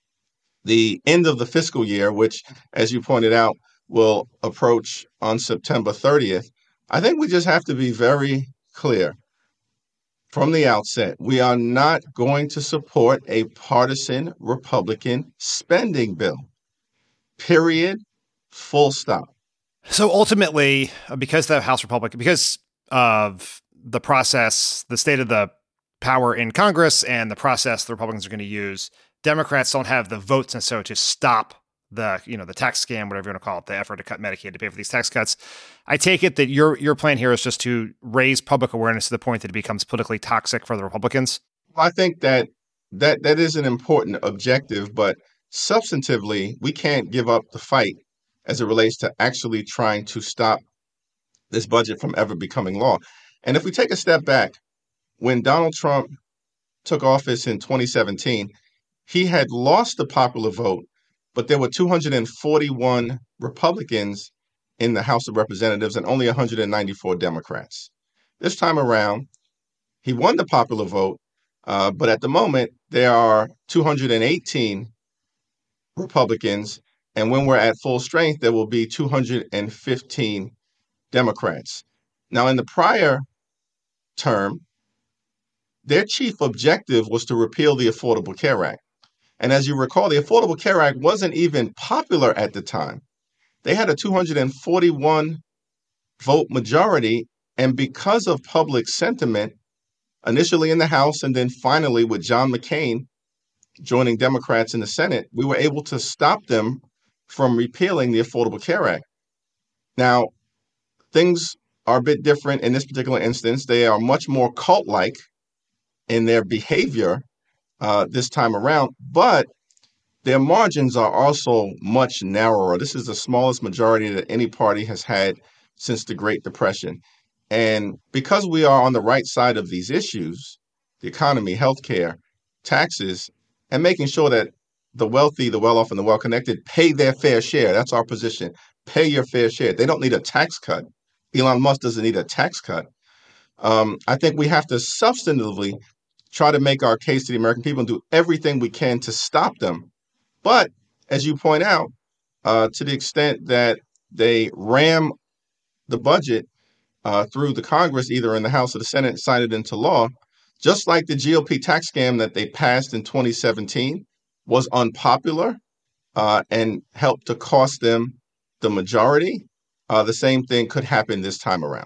the end of the fiscal year, which, as you pointed out, will approach on September thirtieth, I think we just have to be very clear from the outset. We are not going to support a partisan Republican spending bill. Period. Full stop. So ultimately, because the House Republican, because of the process, the state of the power in Congress and the process the Republicans are going to use, Democrats don't have the votes and so to stop the, you know, the tax scam, whatever you want to call it, the effort to cut Medicaid to pay for these tax cuts. I take it that your your plan here is just to raise public awareness to the point that it becomes politically toxic for the Republicans. I think that that that is an important objective, but substantively, we can't give up the fight as it relates to actually trying to stop this budget from ever becoming law. And if we take a step back, when Donald Trump took office in twenty seventeen, he had lost the popular vote, but there were two hundred forty-one Republicans in the House of Representatives and only one hundred ninety-four Democrats. This time around, he won the popular vote, uh, but at the moment, there are two hundred eighteen Republicans, and when we're at full strength, there will be two hundred fifteen Democrats. Now, in the prior term, their chief objective was to repeal the Affordable Care Act. And as you recall, the Affordable Care Act wasn't even popular at the time. They had a two hundred forty-one vote majority, and because of public sentiment, initially in the House and then finally with John McCain joining Democrats in the Senate, we were able to stop them from repealing the Affordable Care Act. Now, things are a bit different in this particular instance. They are much more cult-like in their behavior uh, this time around, but their margins are also much narrower. This is the smallest majority that any party has had since the Great Depression. And because we are on the right side of these issues, the economy, healthcare, taxes, and making sure that the wealthy, the well-off, and the well-connected pay their fair share. That's our position. Pay your fair share. They don't need a tax cut. Elon Musk doesn't need a tax cut. Um, I think we have to substantively try to make our case to the American people and do everything we can to stop them. But as you point out, uh, to the extent that they ram the budget uh, through the Congress, either in the House or the Senate, sign it into law, just like the G O P tax scam that they passed in twenty seventeen was unpopular uh, and helped to cost them the majority, uh, the same thing could happen this time around.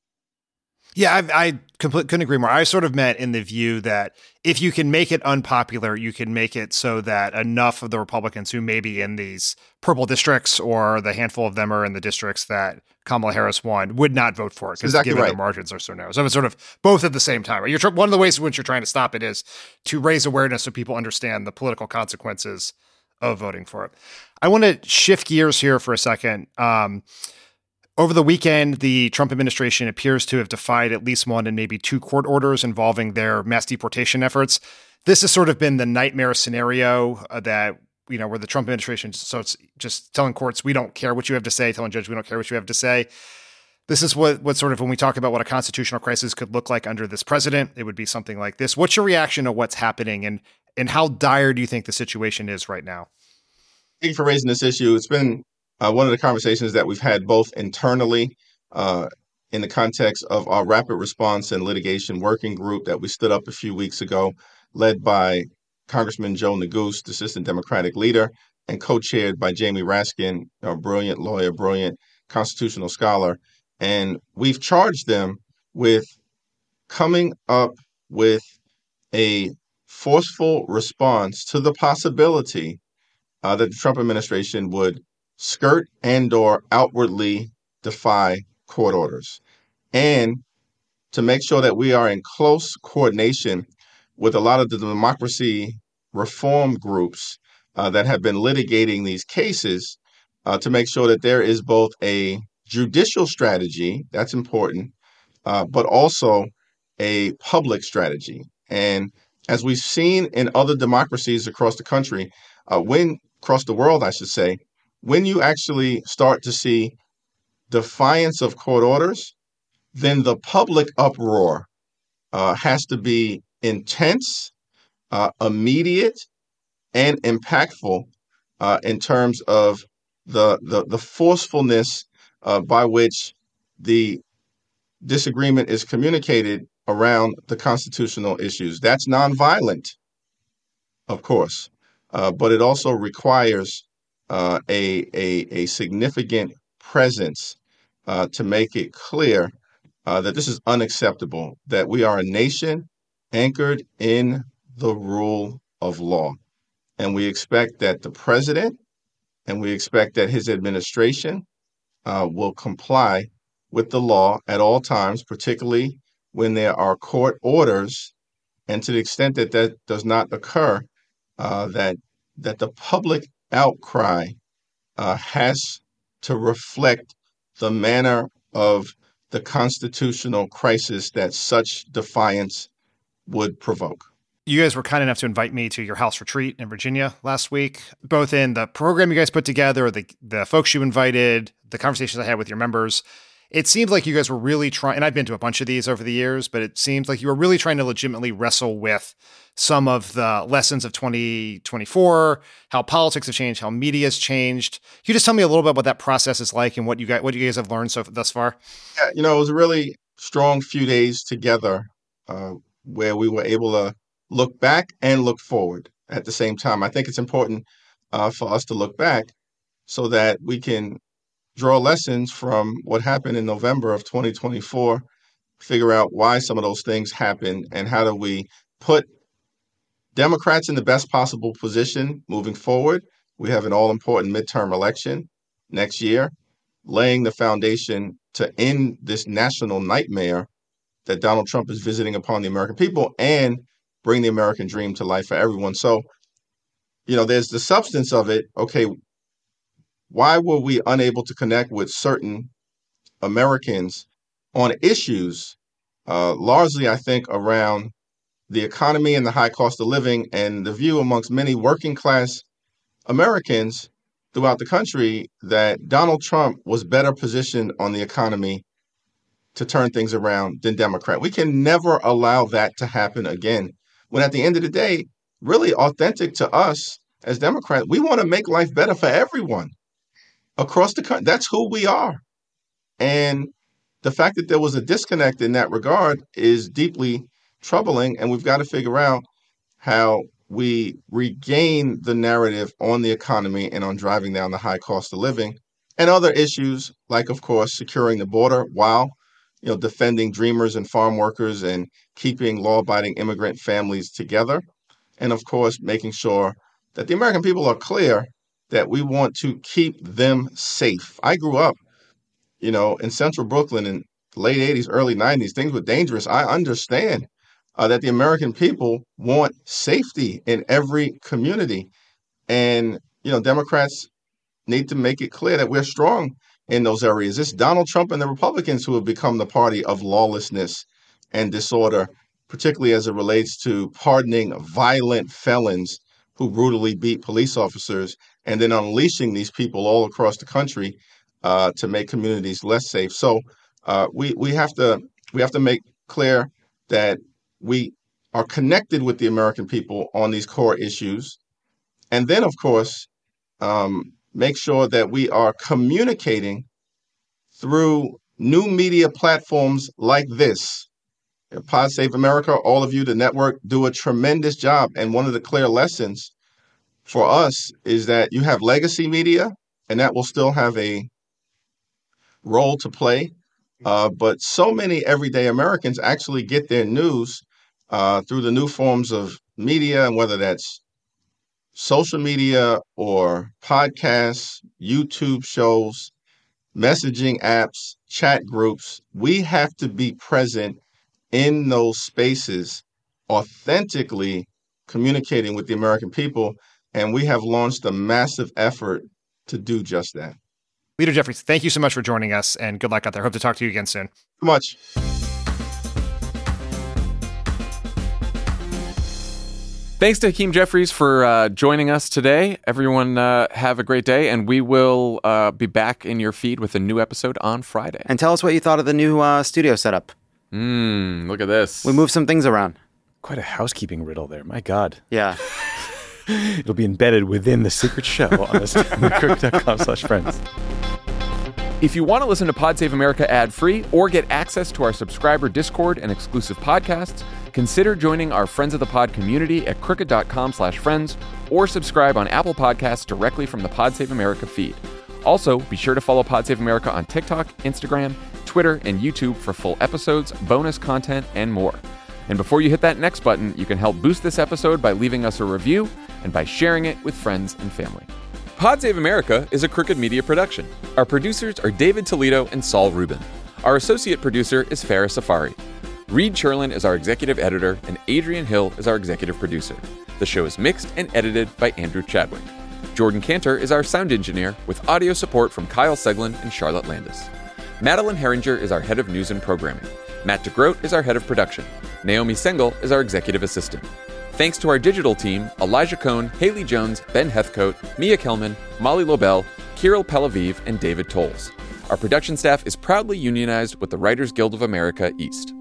Yeah, I, I completely couldn't agree more. I sort of meant in the view that if you can make it unpopular, you can make it so that enough of the Republicans who may be in these purple districts, or the handful of them are in the districts that Kamala Harris won, would not vote for it because exactly given right. their margins are so narrow. So it's sort of both at the same time. You're tr- one of the ways in which you're trying to stop it is to raise awareness so people understand the political consequences of voting for it. I want to shift gears here for a second. Um, Over the weekend, the Trump administration appears to have defied at least one and maybe two court orders involving their mass deportation efforts. This has sort of been the nightmare scenario uh, that, you know, where the Trump administration, so it's just telling courts, we don't care what you have to say, telling judges, we don't care what you have to say. This is what, what sort of, when we talk about what a constitutional crisis could look like under this president, it would be something like this. What's your reaction to what's happening, and, and how dire do you think the situation is right now? Thank you for raising this issue. It's been Uh, one of the conversations that we've had both internally uh, in the context of our rapid response and litigation working group that we stood up a few weeks ago, led by Congressman Joe Neguse, the Assistant Democratic Leader, and co-chaired by Jamie Raskin, a brilliant lawyer, brilliant constitutional scholar. And we've charged them with coming up with a forceful response to the possibility uh, that the Trump administration would skirt and or outwardly defy court orders, and to make sure that we are in close coordination with a lot of the democracy reform groups uh, that have been litigating these cases uh, to make sure that there is both a judicial strategy, that's important, uh, but also a public strategy. And as we've seen in other democracies across the country, uh, when across the world, I should say, when you actually start to see defiance of court orders, then the public uproar uh, has to be intense, uh, immediate, and impactful uh, in terms of the the, the forcefulness uh, by which the disagreement is communicated around the constitutional issues. That's nonviolent, of course, uh, but it also requires Uh, a, a, a significant presence uh, to make it clear uh, that this is unacceptable, that we are a nation anchored in the rule of law. And we expect that the president and we expect that his administration uh, will comply with the law at all times, particularly when there are court orders. And to the extent that that does not occur, uh, that that the public outcry uh, has to reflect the manner of the constitutional crisis that such defiance would provoke. You guys were kind enough to invite me to your house retreat in Virginia last week, both in the program you guys put together, the the folks you invited, the conversations I had with your members. It seemed like you guys were really trying, and I've been to a bunch of these over the years, but it seems like you were really trying to legitimately wrestle with some of the lessons of twenty twenty-four, how politics have changed, how media has changed. Can you just tell me a little bit what that process is like and what you guys, what you guys have learned so thus far? Yeah, you know, it was a really strong few days together uh, where we were able to look back and look forward at the same time. I think it's important uh, for us to look back so that we can draw lessons from what happened in November of twenty twenty-four, figure out why some of those things happened, and how do we put Democrats in the best possible position moving forward. We have an all-important midterm election next year, laying the foundation to end this national nightmare that Donald Trump is visiting upon the American people and bring the American dream to life for everyone. So, you know, there's the substance of it. Okay, why were we unable to connect with certain Americans on issues, uh, largely, I think, around the economy and the high cost of living, and the view amongst many working class Americans throughout the country that Donald Trump was better positioned on the economy to turn things around than Democrat. We can never allow that to happen again. When at the end of the day, really authentic to us as Democrats, we want to make life better for everyone across the country. That's who we are. And the fact that there was a disconnect in that regard is deeply troubling, and we've got to figure out how we regain the narrative on the economy and on driving down the high cost of living and other issues like, of course, securing the border while, you know, defending dreamers and farm workers and keeping law-abiding immigrant families together. And, of course, making sure that the American people are clear that we want to keep them safe. I grew up, you know, in central Brooklyn in the late eighties, early nineties. Things were dangerous. I understand Uh, that the American people want safety in every community. And, you know, Democrats need to make it clear that we're strong in those areas. It's Donald Trump and the Republicans who have become the party of lawlessness and disorder, particularly as it relates to pardoning violent felons who brutally beat police officers and then unleashing these people all across the country uh, to make communities less safe. So uh, we we have to we have to make clear that we are connected with the American people on these core issues. And then, of course, um, make sure that we are communicating through new media platforms like this. Pod Save America, all of you, the network, do a tremendous job. And one of the clear lessons for us is that you have legacy media, and that will still have a role to play. Uh, but so many everyday Americans actually get their news Uh, through the new forms of media, and whether that's social media or podcasts, YouTube shows, messaging apps, chat groups. We have to be present in those spaces, authentically communicating with the American people. And we have launched a massive effort to do just that. Leader Jeffries, thank you so much for joining us, and good luck out there. Hope to talk to you again soon. So much. Thanks to Hakeem Jeffries for uh, joining us today. Everyone uh, have a great day, and we will uh, be back in your feed with a new episode on Friday. And tell us what you thought of the new uh, studio setup. Mmm, look at this. We moved some things around. Quite a housekeeping riddle there. My God. Yeah. It'll be embedded within the secret show on the crook dot com slash friends. If you want to listen to Pod Save America ad-free or get access to our subscriber Discord and exclusive podcasts, consider joining our Friends of the Pod community at crooked dot com slash friends or subscribe on Apple Podcasts directly from the Pod Save America feed. Also, be sure to follow Pod Save America on TikTok, Instagram, Twitter, and YouTube for full episodes, bonus content, and more. And before you hit that next button, you can help boost this episode by leaving us a review and by sharing it with friends and family. Pod Save America is a Crooked Media production. Our producers are David Toledo and Saul Rubin. Our associate producer is Farah Safari. Reed Cherlin is our executive editor, and Adrian Hill is our executive producer. The show is mixed and edited by Andrew Chadwick. Jordan Cantor is our sound engineer, with audio support from Kyle Seglin and Charlotte Landis. Madeline Herringer is our head of news and programming. Matt DeGroat is our head of production. Naomi Sengel is our executive assistant. Thanks to our digital team, Elijah Cohn, Haley Jones, Ben Heathcote, Mia Kelman, Molly Lobel, Kirill Pelaviv, and David Tolles. Our production staff is proudly unionized with the Writers Guild of America East.